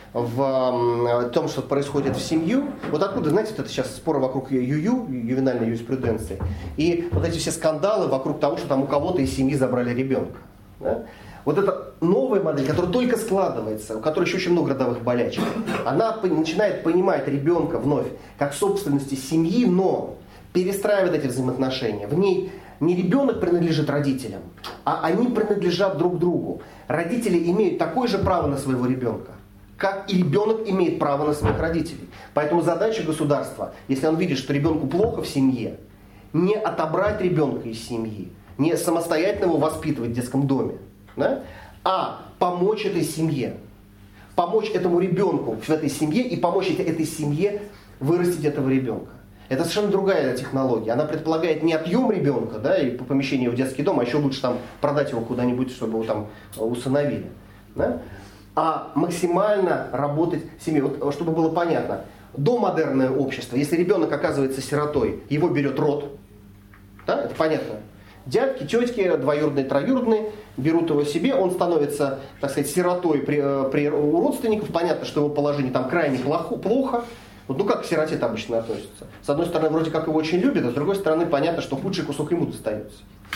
в том, что происходит в семью. Вот откуда, знаете, вот это сейчас споры вокруг ЮЮ, ювенальной юриспруденции, и вот эти все скандалы вокруг того, что там у кого-то из семьи забрали ребенка. Да? Вот эта новая модель, которая только складывается, у которой еще очень много родовых болячек, она начинает понимать ребенка вновь как собственности семьи, но перестраивает эти взаимоотношения. В ней не ребенок принадлежит родителям, а они принадлежат друг другу. Родители имеют такое же право на своего ребенка, как и ребенок имеет право на своих родителей. Поэтому задача государства, если он видит, что ребенку плохо в семье, не отобрать ребенка из семьи, не самостоятельно его воспитывать в детском доме, да? А помочь этой семье, помочь этому ребенку в этой семье и помочь этой семье вырастить этого ребенка. Это совершенно другая технология. Она предполагает не отъем ребенка, да, и по помещению в детский дом, а еще лучше там продать его куда-нибудь, чтобы его там усыновили. Да? А максимально работать в семье. Вот, чтобы было понятно, домодерное общество, если ребенок оказывается сиротой, его берет род, да, это понятно. Дядьки, тетки, двоюродные, троюродные берут его себе, он становится, так сказать, сиротой при, при, у родственников. Понятно, что его положение там крайне плохо. плохо. Вот, ну как к сироте-то обычно относятся? С одной стороны, вроде как его очень любят, а с другой стороны, понятно, что худший кусок ему достается.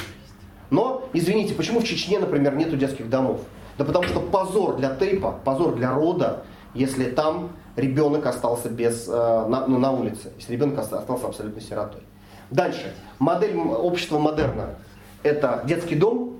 Но, извините, почему в Чечне, например, нету детских домов? Да потому что позор для тейпа, позор для рода, если там ребенок остался без, э, на, ну, на улице, если ребенок остался абсолютно сиротой. Дальше. Модель общества модерна – это детский дом,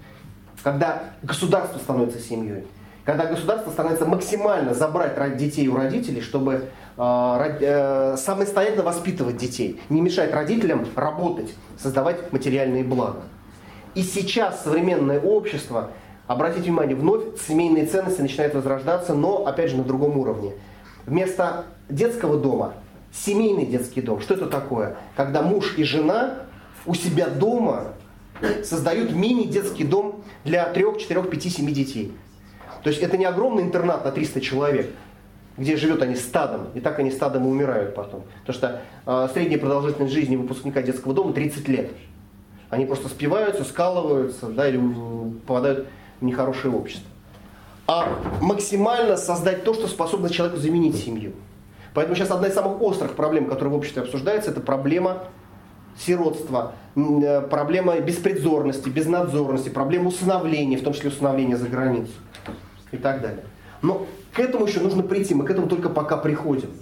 когда государство становится семьей. Когда государство становится максимально забрать детей у родителей, чтобы э, э, самостоятельно воспитывать детей. Не мешать родителям работать, создавать материальные блага. И сейчас современное общество, обратите внимание, вновь семейные ценности начинают возрождаться, но опять же на другом уровне. Вместо детского дома семейный детский дом. Что это такое? Когда муж и жена у себя дома создают мини-детский дом для трех, четырех, пяти, семи детей. То есть это не огромный интернат на триста человек, где живет они стадом, и так они стадом и умирают потом. Потому что э, средняя продолжительность жизни выпускника детского дома тридцать лет. Они просто спиваются, скалываются, да, или попадают в нехорошее общество. А максимально создать то, что способно человеку заменить семью. Поэтому сейчас одна из самых острых проблем, которая в обществе обсуждается, это проблема сиротства, проблема беспризорности, безнадзорности, проблема усыновления, в том числе усыновления за границу и так далее. Но к этому еще нужно прийти, мы к этому только пока приходим.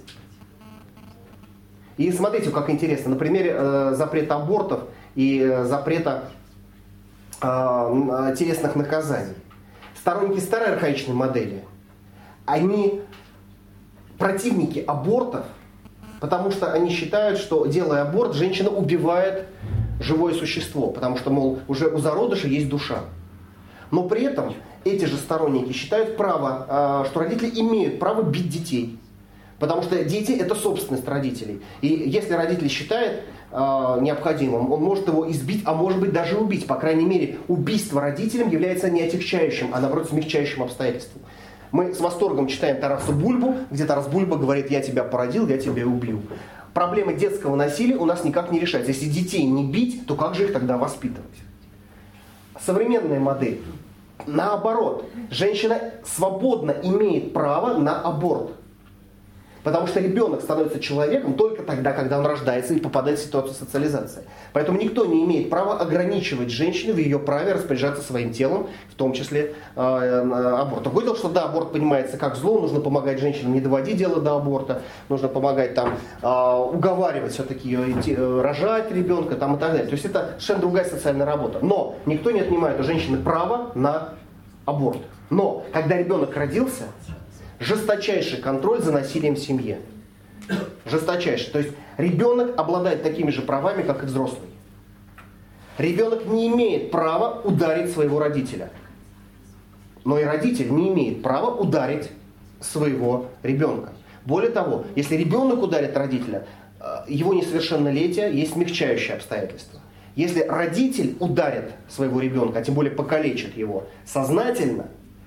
И смотрите, как интересно, на примере э, запрета абортов и э, запрета э, телесных наказаний. Сторонники старой архаичной модели, они противники абортов, потому что они считают, что, делая аборт, женщина убивает живое существо, потому что, мол, уже у зародыша есть душа. Но при этом эти же сторонники считают право, что родители имеют право бить детей, потому что дети – это собственность родителей. И если родитель считает необходимым, он может его избить, а может быть даже убить. По крайней мере, убийство родителям является не отягчающим, а наоборот смягчающим обстоятельством. Мы с восторгом читаем Тараса Бульбу, где Тарас Бульба говорит: «Я тебя породил, я тебя убью». Проблема детского насилия у нас никак не решается. Если детей не бить, то как же их тогда воспитывать? Современная модель. Наоборот, женщина свободно имеет право на аборт. Потому что ребенок становится человеком только тогда, когда он рождается и попадает в ситуацию социализации. Поэтому никто не имеет права ограничивать женщину в ее праве распоряжаться своим телом, в том числе э, аборт. Другое дело, что да, аборт понимается как зло, нужно помогать женщинам не доводить дело до аборта, нужно помогать там, э, уговаривать все-таки э, рожать ребенка там, и так далее. То есть это совершенно другая социальная работа. Но никто не отнимает у женщины право на аборт. Но когда ребенок родился, жесточайший контроль за насилием в семье. Жесточайший. То есть ребенок обладает такими же правами, как и взрослый. Ребенок не имеет права ударить своего родителя. Но и родитель не имеет права ударить своего ребенка. Более того, если ребенок ударит родителя, его несовершеннолетие есть смягчающее обстоятельство. Если родитель ударит своего ребенка, а тем более покалечит его сознательно,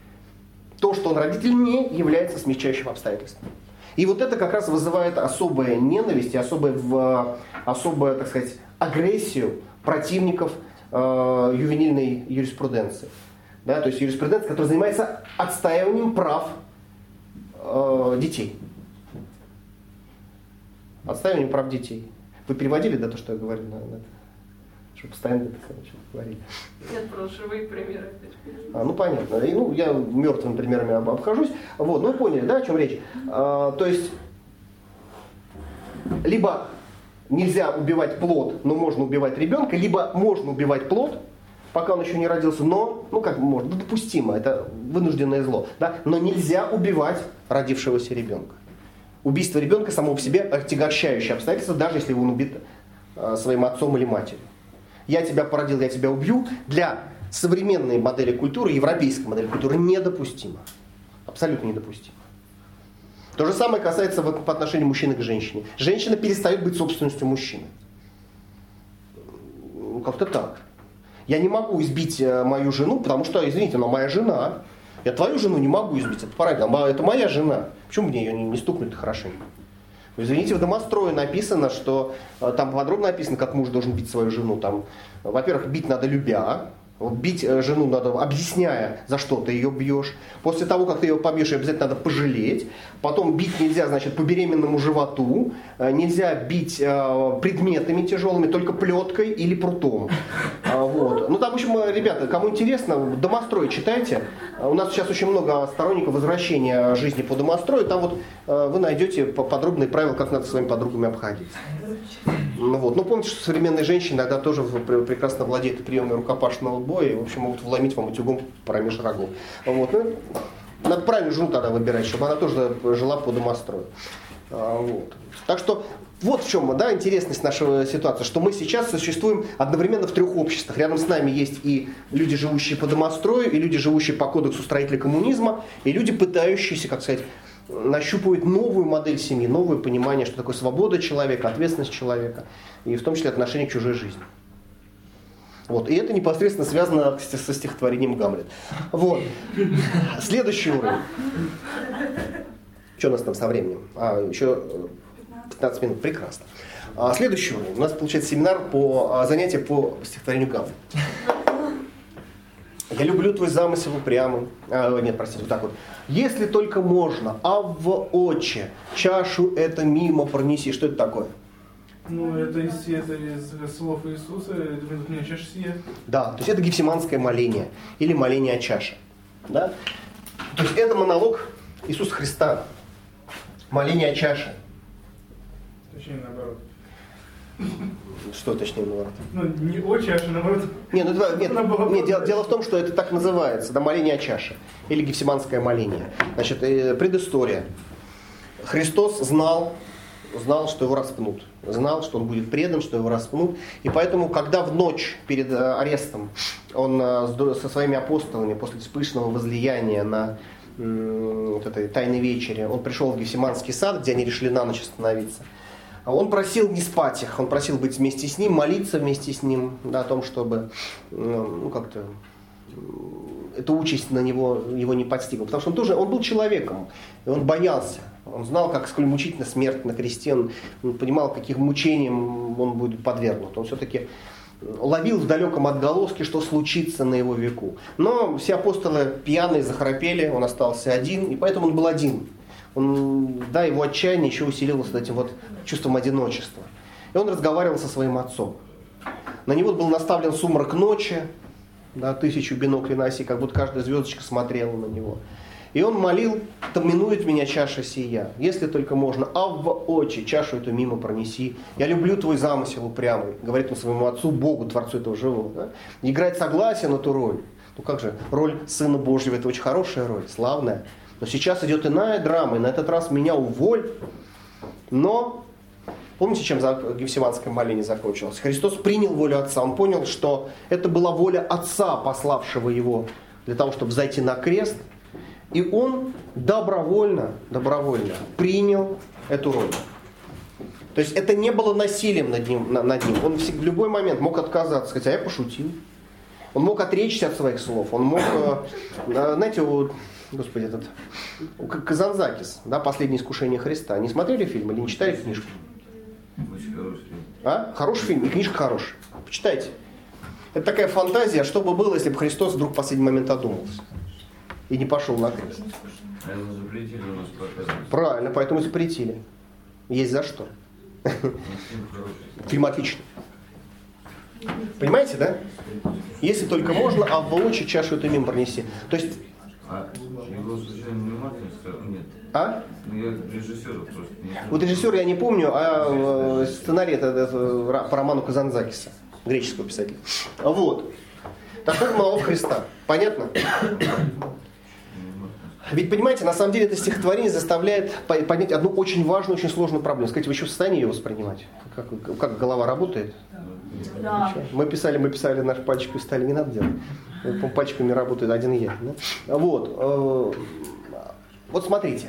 то, что он родитель, не является смягчающим обстоятельством. И вот это как раз вызывает особую ненависть и особую, особую, так сказать, агрессию противников э, ювенильной юриспруденции. Да, то есть юриспруденция, которая занимается отстаиванием прав э, детей. Отстаивание прав детей. Вы переводили, да, то, что я говорил? На, на, что постоянно что-то говорили. Нет, просто живые примеры. А, ну, понятно. И, ну, я мертвыми примерами об, обхожусь. Вот, ну, поняли, да, о чем речь? А, то есть, либо нельзя убивать плод, но можно убивать ребенка, либо можно убивать плод, пока он еще не родился, но, ну, как можно, допустимо, это вынужденное зло, да, но нельзя убивать родившегося ребенка. Убийство ребенка само по себе отягощающее обстоятельство, даже если он убит а, своим отцом или матерью. Я тебя породил, я тебя убью, для современной модели культуры, европейской модели культуры недопустимо. Абсолютно недопустимо. То же самое касается вот, по отношению мужчины к женщине. Женщина перестает быть собственностью мужчины. Ну, как-то так. Я не могу избить мою жену, потому что, извините, она моя жена. Я твою жену не могу избить, это правильно, это моя жена. Почему мне ее не, не стукнуть хорошенько? Извините, в домострое написано, что там подробно написано, как муж должен бить свою жену. Там, во-первых, бить надо любя. Бить жену надо, объясняя, за что ты ее бьешь. После того, как ты ее побьешь, ее обязательно надо пожалеть. Потом бить нельзя, значит, по беременному животу. Нельзя бить предметами тяжелыми, только плеткой или прутом. Вот. Ну, там, в общем, ребята, кому интересно, домострой читайте. У нас сейчас очень много сторонников возвращения жизни по домострою. Там вот вы найдете подробные правила, как надо со своими подругами обходиться. Ну, вот. Ну, помните, что современные женщины иногда тоже прекрасно владеют приемами рукопашного боя и, в общем, могут вломить вам утюгом промеж рогов. Вот. Ну, надо правильную жену тогда выбирать, чтобы она тоже жила по домострою. Вот. Так что вот в чем, да, интересность нашей ситуации, что мы сейчас существуем одновременно в трех обществах. Рядом с нами есть и люди, живущие по домострою, и люди, живущие по кодексу строителя коммунизма, и люди, пытающиеся, как сказать, нащупывать новую модель семьи, новое понимание, что такое свобода человека, ответственность человека, и в том числе отношение к чужой жизни. Вот. И это непосредственно связано со стихотворением «Гамлет». Вот. Следующий уровень. Что у нас там со временем? А, еще пятнадцать минут. Прекрасно. А, следующий уровень. У нас получается семинар по а, занятие по стихотворению «Гамлет». Я люблю твой замысел упрямый. А, нет, простите, вот так вот. Если только можно, а в очи чашу это мимо пронеси. Что это такое? Ну, это из, это из слов Иисуса, это меня чаша сия. Да, то есть это гефсиманское моление или моление о чаше. Да? То есть это монолог Иисуса Христа. Моление о чаше. Точнее, наоборот. Что точнее наоборот? Ну, не о чаше, наоборот. Нет, ну, это, нет, нет дело, дело в том, что это так называется, да, моление о чаше. Или гефсиманское моление. Значит, предыстория. Христос знал, знал, что его распнут. Знал, что он будет предан, что его распнут. И поэтому, когда в ночь перед арестом он со своими апостолами после пышного возлияния на вот этой тайной вечере, он пришел в Гефсиманский сад, где они решили на ночь остановиться. Он просил не спать их, он просил быть вместе с ним, молиться вместе с ним, да, о том, чтобы ну, как-то эта участь на него, его не подстигла. Потому что он тоже он был человеком, и он боялся. Он знал, как сколь мучительна смерть на кресте, он, он понимал, каким мучениям он будет подвергнут. Он все-таки ловил в далеком отголоске, что случится на его веку. Но все апостолы пьяные захрапели, он остался один, и поэтому он был один. Он, да, его отчаяние еще усилилось этим вот чувством одиночества. И он разговаривал со своим отцом. На него был наставлен сумрак ночи, да, тысячу биноклей на оси, как будто каждая звездочка смотрела на него. И он молил: «Да минует меня чаша сия, если только можно, а в очи чашу эту мимо пронеси. Я люблю твой замысел упрямый», говорит он своему отцу, Богу, Творцу этого живого. Да? Играть согласие на ту роль. Ну как же, роль Сына Божьего — это очень хорошая роль, славная. Но сейчас идет иная драма, и на этот раз меня уволь. Но, помните, чем гефсиманское моление закончилось? Христос принял волю Отца, он понял, что это была воля Отца, пославшего его для того, чтобы зайти на крест. И он добровольно, добровольно принял эту роль. То есть это не было насилием над ним. Над ним. Он в любой момент мог отказаться, сказать: «А я пошутил». Он мог отречься от своих слов. Он мог, знаете, вот, господи, этот Казанзакис, да, «Последнее искушение Христа». Не смотрели фильм или не читали книжку? Очень хороший фильм. А? Хороший фильм, и книжка хорошая. Почитайте. Это такая фантазия, что бы было, если бы Христос вдруг в последний момент одумался и не пошел на крест. А это запретили у нас показывать. Правильно, поэтому запретили. Есть за что. Фильм отличный. Понимаете, да? Если только можно, а в лучше чашу эту мимо пронеси. То есть... А его случайно не Мартин сказал? Нет. А? Ну, я режиссера просто не знаю. Вот режиссера я не помню, а сценарий это, это по роману Казанзакиса, греческого писателя. Вот. Так как молов Христа. Понятно? Ведь, понимаете, на самом деле это стихотворение заставляет понять одну очень важную, очень сложную проблему. Скажите, вы еще в состоянии ее воспринимать? Как, как голова работает? Да. Мы писали, мы писали, наш пальчик писали, не надо делать. Пальчиками работает один я. Да? Вот. Вот смотрите.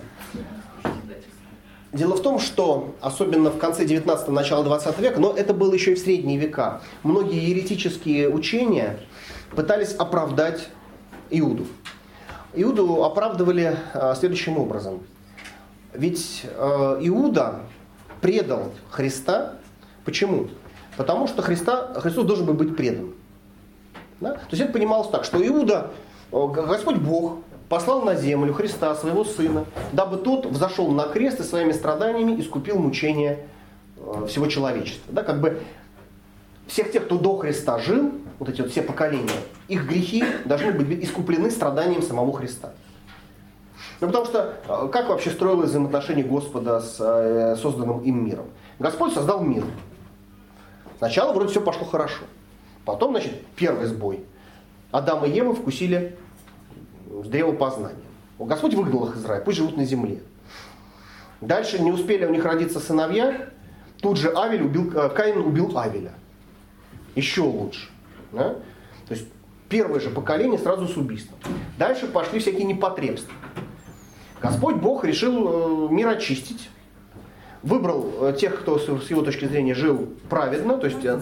Дело в том, что, особенно в конце девятнадцатого, начало двадцатого века, но это было еще и в средние века, многие еретические учения пытались оправдать Иуду. Иуду оправдывали э, следующим образом. Ведь э, Иуда предал Христа. Почему? Потому что Христа, Христос должен был быть предан. Да? То есть это понималось так, что Иуда, э, Господь Бог, послал на землю Христа, своего Сына, дабы тот взошел на крест и своими страданиями искупил мучения э, всего человечества. Да? Как бы всех тех, кто до Христа жил, вот эти вот все поколения, их грехи должны быть искуплены страданием самого Христа. Ну, потому что как вообще строилось взаимоотношение Господа с э, созданным им миром? Господь создал мир. Сначала вроде все пошло хорошо. Потом, значит, первый сбой. Адам и Ева вкусили древо познания. Господь выгнал их из рая, пусть живут на земле. Дальше не успели у них родиться сыновья, тут же Авель убил, Каин убил Авеля. Еще лучше. Да? То есть первое же поколение сразу с убийством. Дальше пошли всякие непотребства. Господь Бог решил мир очистить. Выбрал тех, кто с его точки зрения жил праведно. То есть... Я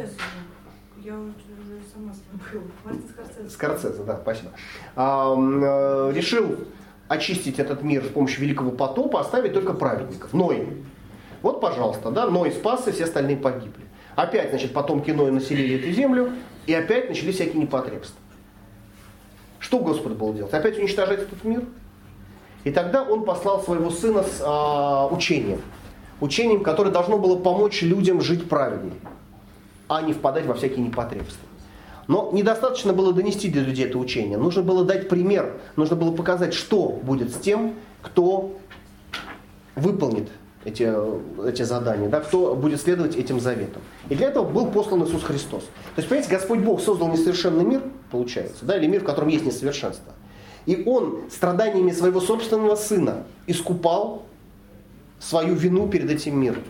уже сама забыла. Мартин Скорсезе. Скорсезе, да, спасибо. А, э, решил очистить этот мир с помощью великого потопа, оставить только праведников. Ной. Вот, пожалуйста, да, Ной спасся, все остальные погибли. Опять, значит, потомки Ноя населили эту землю, и опять начались всякие непотребства. Что Господь был делать? Опять уничтожать этот мир? И тогда Он послал своего Сына с а, учением. Учением, которое должно было помочь людям жить праведно, а не впадать во всякие непотребства. Но недостаточно было донести до людей это учение. Нужно было дать пример. Нужно было показать, что будет с тем, кто выполнит эти, эти задания, да, кто будет следовать этим заветам. И для этого был послан Иисус Христос. То есть, понимаете, Господь Бог создал несовершенный мир, получается, да, или мир, в котором есть несовершенство. И Он страданиями своего собственного Сына искупал свою вину перед этим миром.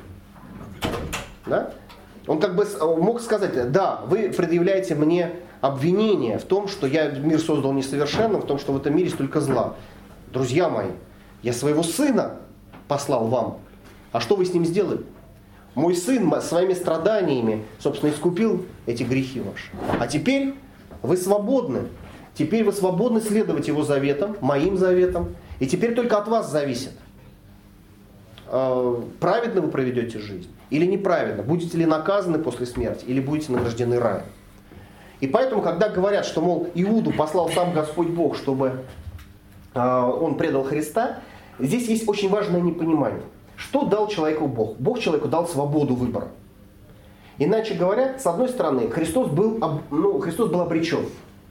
Да? Он как бы мог сказать: да, вы предъявляете мне обвинение в том, что я мир создал несовершенным, в том, что в этом мире столько зла. Друзья мои, я своего Сына послал вам. А что вы с ним сделали? Мой Сын своими страданиями, собственно, искупил эти грехи ваши. А теперь вы свободны. Теперь вы свободны следовать Его заветам, моим заветам. И теперь только от вас зависит, праведно вы проведете жизнь или неправедно, будете ли наказаны после смерти или будете награждены раем. И поэтому, когда говорят, что, мол, Иуду послал сам Господь Бог, чтобы он предал Христа, здесь есть очень важное непонимание. Что дал человеку Бог? Бог человеку дал свободу выбора. Иначе говоря, с одной стороны, Христос был, ну, Христос был обречен.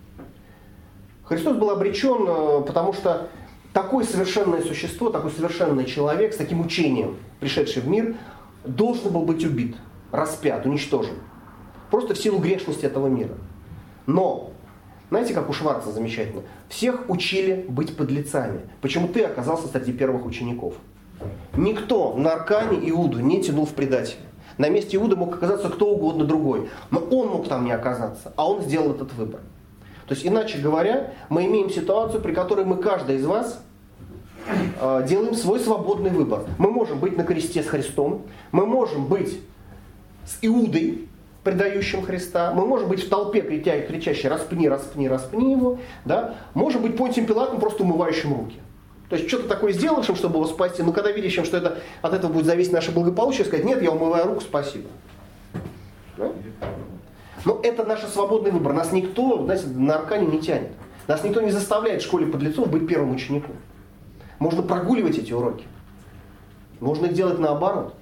Христос был обречен, потому что такое совершенное существо, такой совершенный человек с таким учением, пришедший в мир, должен был быть убит, распят, уничтожен. Просто в силу грешности этого мира. Но, знаете, как у Шварца замечательно, всех учили быть подлецами. Почему ты оказался среди первых учеников? Никто на Аркане Иуду не тянул в предателя. На месте Иуды мог оказаться кто угодно другой. Но он мог там не оказаться, а он сделал этот выбор. То есть, иначе говоря, мы имеем ситуацию, при которой мы, каждый из вас, э, делаем свой свободный выбор. Мы можем быть на кресте с Христом, мы можем быть с Иудой, предающим Христа, мы можем быть в толпе, крича, кричащей «распни, распни, распни его», да? Можем быть Понтием Пилатом, просто умывающим руки. То есть, что-то такое сделавшим, чтобы его спасти, но когда видящим, что это, от этого будет зависеть наше благополучие, сказать: нет, я умываю руку, спасибо. Да? Но это наш свободный выбор. Нас никто, знаете, на Аркане не тянет. Нас никто не заставляет в школе подлецов быть первым учеником. Можно прогуливать эти уроки. Можно их делать наоборот.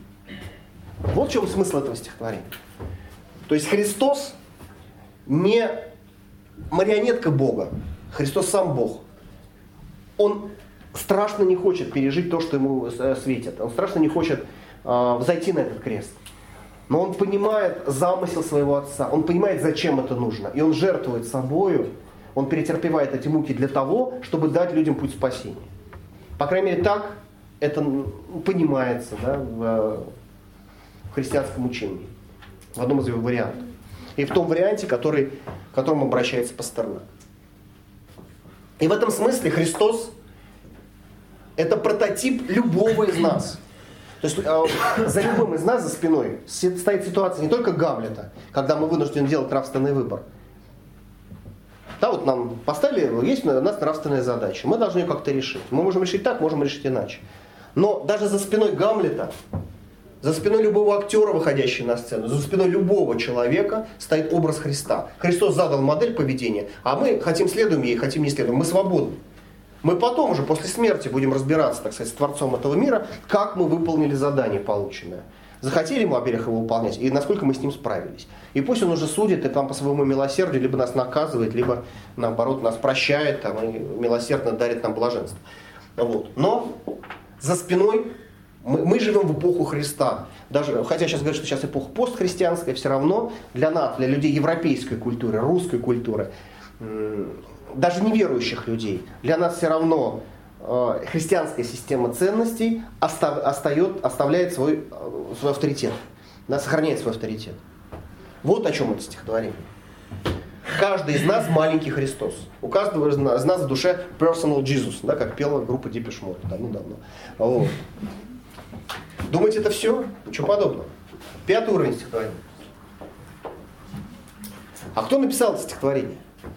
Вот в чем смысл этого стихотворения. То есть Христос не марионетка Бога. Христос сам Бог. Он страшно не хочет пережить то, что ему светит. Он страшно не хочет э, взойти на этот крест. Но он понимает замысел своего Отца. Он понимает, зачем это нужно. И он жертвует собою. Он перетерпевает эти муки для того, чтобы дать людям путь спасения. По крайней мере, так это понимается, да, в христианском учении. В одном из его вариантов. И в том варианте, который, к которому обращается Пастернак. И в этом смысле Христос – это прототип любого из нас. То есть за любым из нас за спиной стоит ситуация не только Гамлета, когда мы вынуждены делать нравственный выбор. Да, вот нам поставили, есть у нас нравственная задача. Мы должны ее как-то решить. Мы можем решить так, можем решить иначе. Но даже за спиной Гамлета, за спиной любого актера, выходящего на сцену, за спиной любого человека стоит образ Христа. Христос задал модель поведения, а мы хотим следуем ей, хотим не следуем. Мы свободны. Мы потом уже, после смерти, будем разбираться, так сказать, с Творцом этого мира, как мы выполнили задание полученное. Захотели мы обеих его выполнять, и насколько мы с ним справились. И пусть он уже судит, и там по своему милосердию либо нас наказывает, либо, наоборот, нас прощает, там, и милосердно дарит нам блаженство. Вот. Но за спиной мы, мы живем в эпоху Христа. Даже, хотя сейчас говорят, что сейчас эпоха постхристианская, все равно для нас, для людей европейской культуры, русской культуры, даже неверующих людей, для нас все равно э, христианская система ценностей остав, остает, оставляет свой, свой авторитет, да, сохраняет свой авторитет. Вот о чем это стихотворение. Каждый из нас маленький Христос. У каждого из нас в душе personal Jesus, да, как пела группа Depeche Mode давно-давно. Вот. Думаете, это все? Ничего подобного. Пятый уровень стихотворения. А кто написал это стихотворение?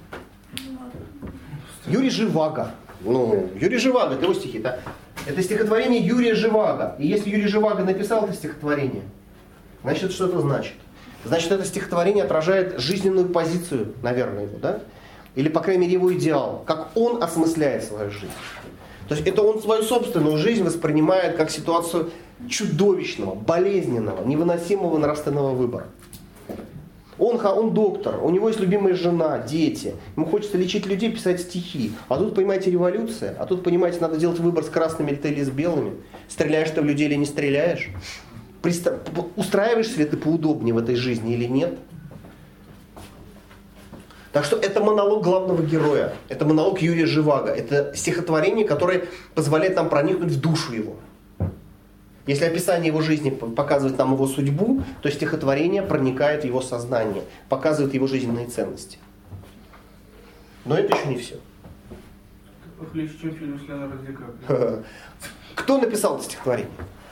Юрий Живаго. Ну, Юрий Живаго, это его стихи, да? Это стихотворение Юрия Живаго. И если Юрий Живаго написал это стихотворение, значит, что это значит? Значит, это стихотворение отражает жизненную позицию, наверное, его, да? Или, по крайней мере, его идеал, как он осмысляет свою жизнь. То есть это он свою собственную жизнь воспринимает как ситуацию чудовищного, болезненного, невыносимого нравственного выбора. Он, он доктор, у него есть любимая жена, дети. Ему хочется лечить людей, писать стихи. А тут, понимаете, революция. А тут, понимаете, надо делать выбор с красными или с белыми. Стреляешь ты в людей или не стреляешь. Пристав... Устраиваешься ли ты поудобнее в этой жизни или нет. Так что это монолог главного героя. Это монолог Юрия Живаго. Это стихотворение, которое позволяет нам проникнуть в душу его. Если описание его жизни показывает нам его судьбу, то стихотворение проникает в его сознание, показывает его жизненные ценности. Но это еще не все. Похлеще, чем фильм с Леонардо Ди Каприо. Кто написал это стихотворение?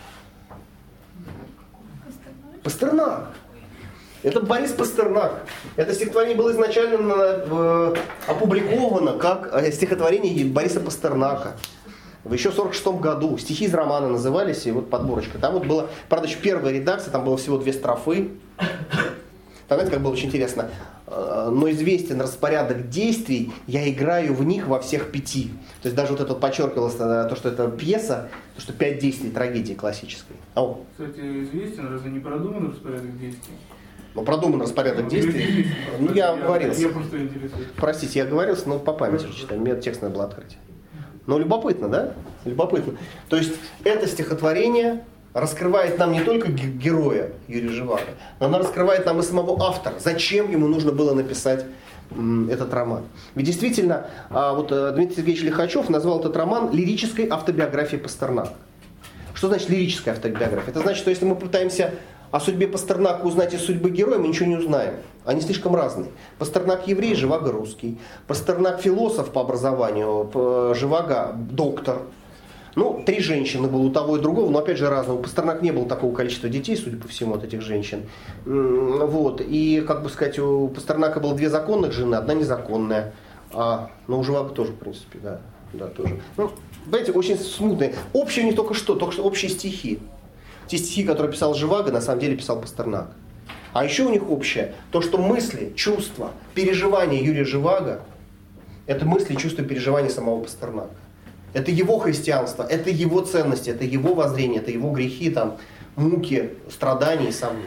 Пастернак. Это Борис Пастернак. Это стихотворение было изначально э, опубликовано как стихотворение Бориса Пастернака. Еще в сорок шестом году стихи из романа назывались, и вот подборочка. Там вот было, правда, еще первая редакция, там было всего две строфы. Там, знаете, как было очень интересно. Но известен распорядок действий, я играю в них во всех пяти. То есть даже вот это подчеркивалось, то, что это пьеса, то, что пять действий трагедии классической. Ау. Кстати, известен, разве не продуман распорядок действий? Ну, продуман распорядок действий. Ну, я оговорился. Я просто интересуюсь. Простите, я оговорился, но по памяти читаю. Мне текст надо было открыть. Но любопытно, да? Любопытно. То есть это стихотворение раскрывает нам не только героя Юрия Живаго, но оно раскрывает нам и самого автора. Зачем ему нужно было написать м, этот роман? Ведь действительно, а, вот Дмитрий Сергеевич Лихачев назвал этот роман лирической автобиографией Пастернака. Что значит лирическая автобиография? Это значит, что если мы пытаемся о судьбе Пастернака узнать из судьбы героя, мы ничего не узнаем. Они слишком разные. Пастернак еврей, Живаго русский. Пастернак философ по образованию, Живаго доктор. Ну, три женщины было у того и другого, но опять же разного. У Пастернака не было такого количества детей, судя по всему, от этих женщин. Вот. И, как бы сказать, у Пастернака было две законных жены, одна незаконная. А, ну, у Живаго тоже, в принципе, да. Да, тоже. Ну, знаете, очень смутные. Общее не только что, только что общие стихи. Те стихи, которые писал Живаго, на самом деле писал Пастернак. А еще у них общее, то, что мысли, чувства, переживания Юрия Живаго, это мысли, чувства, переживания самого Пастернака. Это его христианство, это его ценности, это его воззрение, это его грехи, там, муки, страдания и сомнения.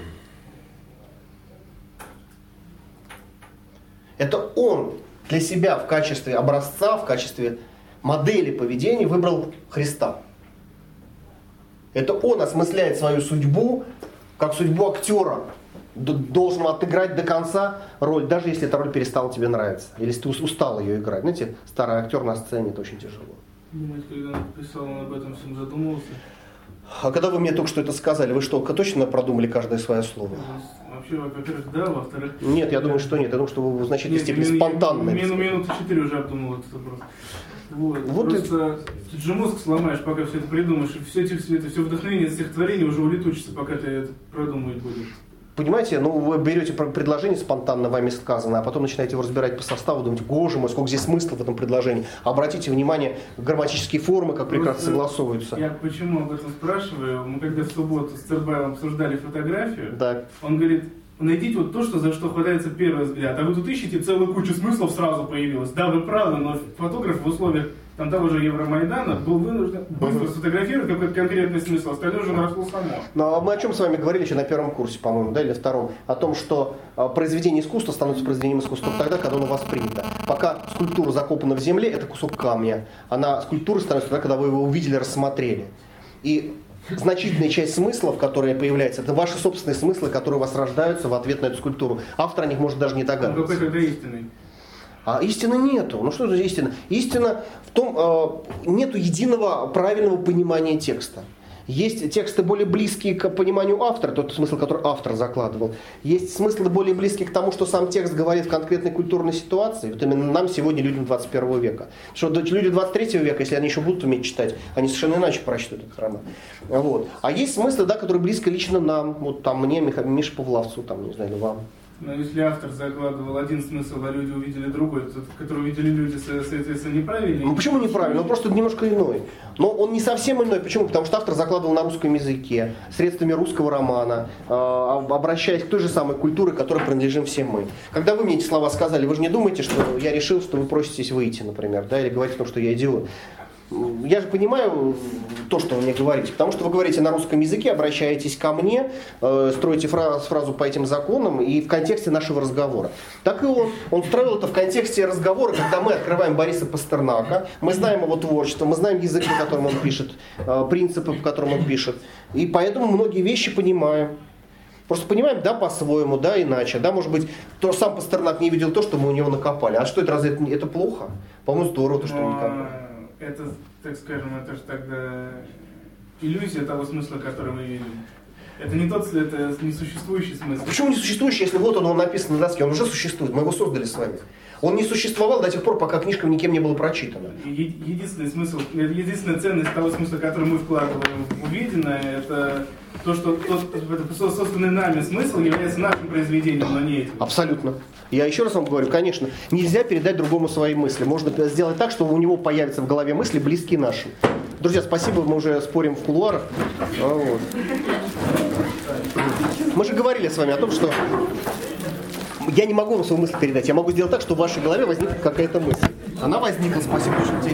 Это он для себя в качестве образца, в качестве модели поведения выбрал Христа. Это он осмысляет свою судьбу, как судьбу актера, должен отыграть до конца роль, даже если эта роль перестала тебе нравиться. Или если ты устал ее играть. Знаете, старый актер на сцене, это очень тяжело. Думаете, когда он писал, он об этом всем задумывался? А когда вы мне только что это сказали, вы что, точно продумали каждое свое слово? Вообще, во-первых, да, во-вторых... Нет, я думаю, что нет. Я думаю, что вы в значительной Нет, степени спонтанно. Мину, минуты четыре уже обдумал этот вопрос. Вот. Вот Просто и... ты же мозг сломаешь, пока все это придумаешь, и все, эти, все, это, все вдохновение стихотворения уже улетучится, пока ты это продумывать будешь. Понимаете, ну вы берете предложение спонтанно вами сказанное, а потом начинаете его разбирать по составу, думаете, боже мой, сколько здесь смысла в этом предложении. Обратите внимание, грамматические формы, как прекрасно Просто согласовываются. Я почему об этом спрашиваю? Мы когда в субботу с Цербаевым обсуждали фотографию, да. Он говорит, найдите вот то, что, за что хватается первый взгляд, а вы тут ищете, целую кучу смыслов сразу появилась. Да, вы правы, но фотограф в условиях там того же Евромайдана был вынужден быстро сфотографировать какой-то конкретный смысл, остальное уже наросло само. Ну, а мы о чем с вами говорили еще на первом курсе, по-моему, да, или втором? О том, что а, произведение искусства становится произведением искусства тогда, когда оно воспринято. Пока скульптура закопана в земле, это кусок камня. Она скульптура становится тогда, когда вы его увидели, рассмотрели. И значительная часть смыслов, которые появляются, это ваши собственные смыслы, которые у вас рождаются в ответ на эту скульптуру. Автор о них может даже не догадываться. Ну, какой тогда истинный? А истины нету. Ну что за истина? Истина в том, э, нету единого правильного понимания текста. Есть тексты более близкие к пониманию автора, тот смысл, который автор закладывал. Есть смыслы более близкие к тому, что сам текст говорит в конкретной культурной ситуации. Вот именно нам сегодня, людям двадцать первого века. Что люди двадцать третьего века, если они еще будут уметь читать, они совершенно иначе прочтут этот роман. Вот. А есть смыслы, да, которые близко лично нам. Вот там мне, Мише Павловцу, там, не знаю, вам. Но если автор закладывал один смысл, а люди увидели другой, тот, который увидели люди, соответственно, неправильный. Ну почему неправильно? Он просто немножко иной. Но он не совсем иной. Почему? Потому что автор закладывал на русском языке, средствами русского романа, обращаясь к той же самой культуре, которой принадлежим все мы. Когда вы мне эти слова сказали, вы же не думаете, что я решил, что вы проситесь выйти, например, да, или говорите о том, что я идиот. Я же понимаю то, что вы мне говорите, потому что вы говорите на русском языке, обращаетесь ко мне, э, строите фраз, фразу по этим законам и в контексте нашего разговора. Так и он. Он строил это в контексте разговора, когда мы открываем Бориса Пастернака, мы знаем его творчество, мы знаем язык, по которому он пишет, э, принципы, по которым он пишет. И поэтому многие вещи понимаем. Просто понимаем, да, по-своему, да, иначе. Да, может быть, то сам Пастернак не видел то, что мы у него накопали. А что это, разве это, это плохо? По-моему, здорово то, что мы накопали. Это, так скажем, это же тогда иллюзия того смысла, который мы видим. Это не тот, это несуществующий смысл. А почему несуществующий, если вот он, он написан на доске, он уже существует, мы его создали с вами. Он не существовал до тех пор, пока книжка никем не была прочитана. Единственный смысл, единственная ценность того смысла, который мы вкладываем в увиденное, это то, что тот, это созданный нами смысл является нашим произведением, но не этим. Абсолютно. Я еще раз вам говорю, конечно, нельзя передать другому свои мысли. Можно сделать так, что у него появятся в голове мысли, близкие нашим. Друзья, спасибо, мы уже спорим в кулуарах. Вот. Мы же говорили с вами о том, что я не могу вам свою мысль передать. Я могу сделать так, что в вашей голове возникнет какая-то мысль. Она возникла, спасибо большое.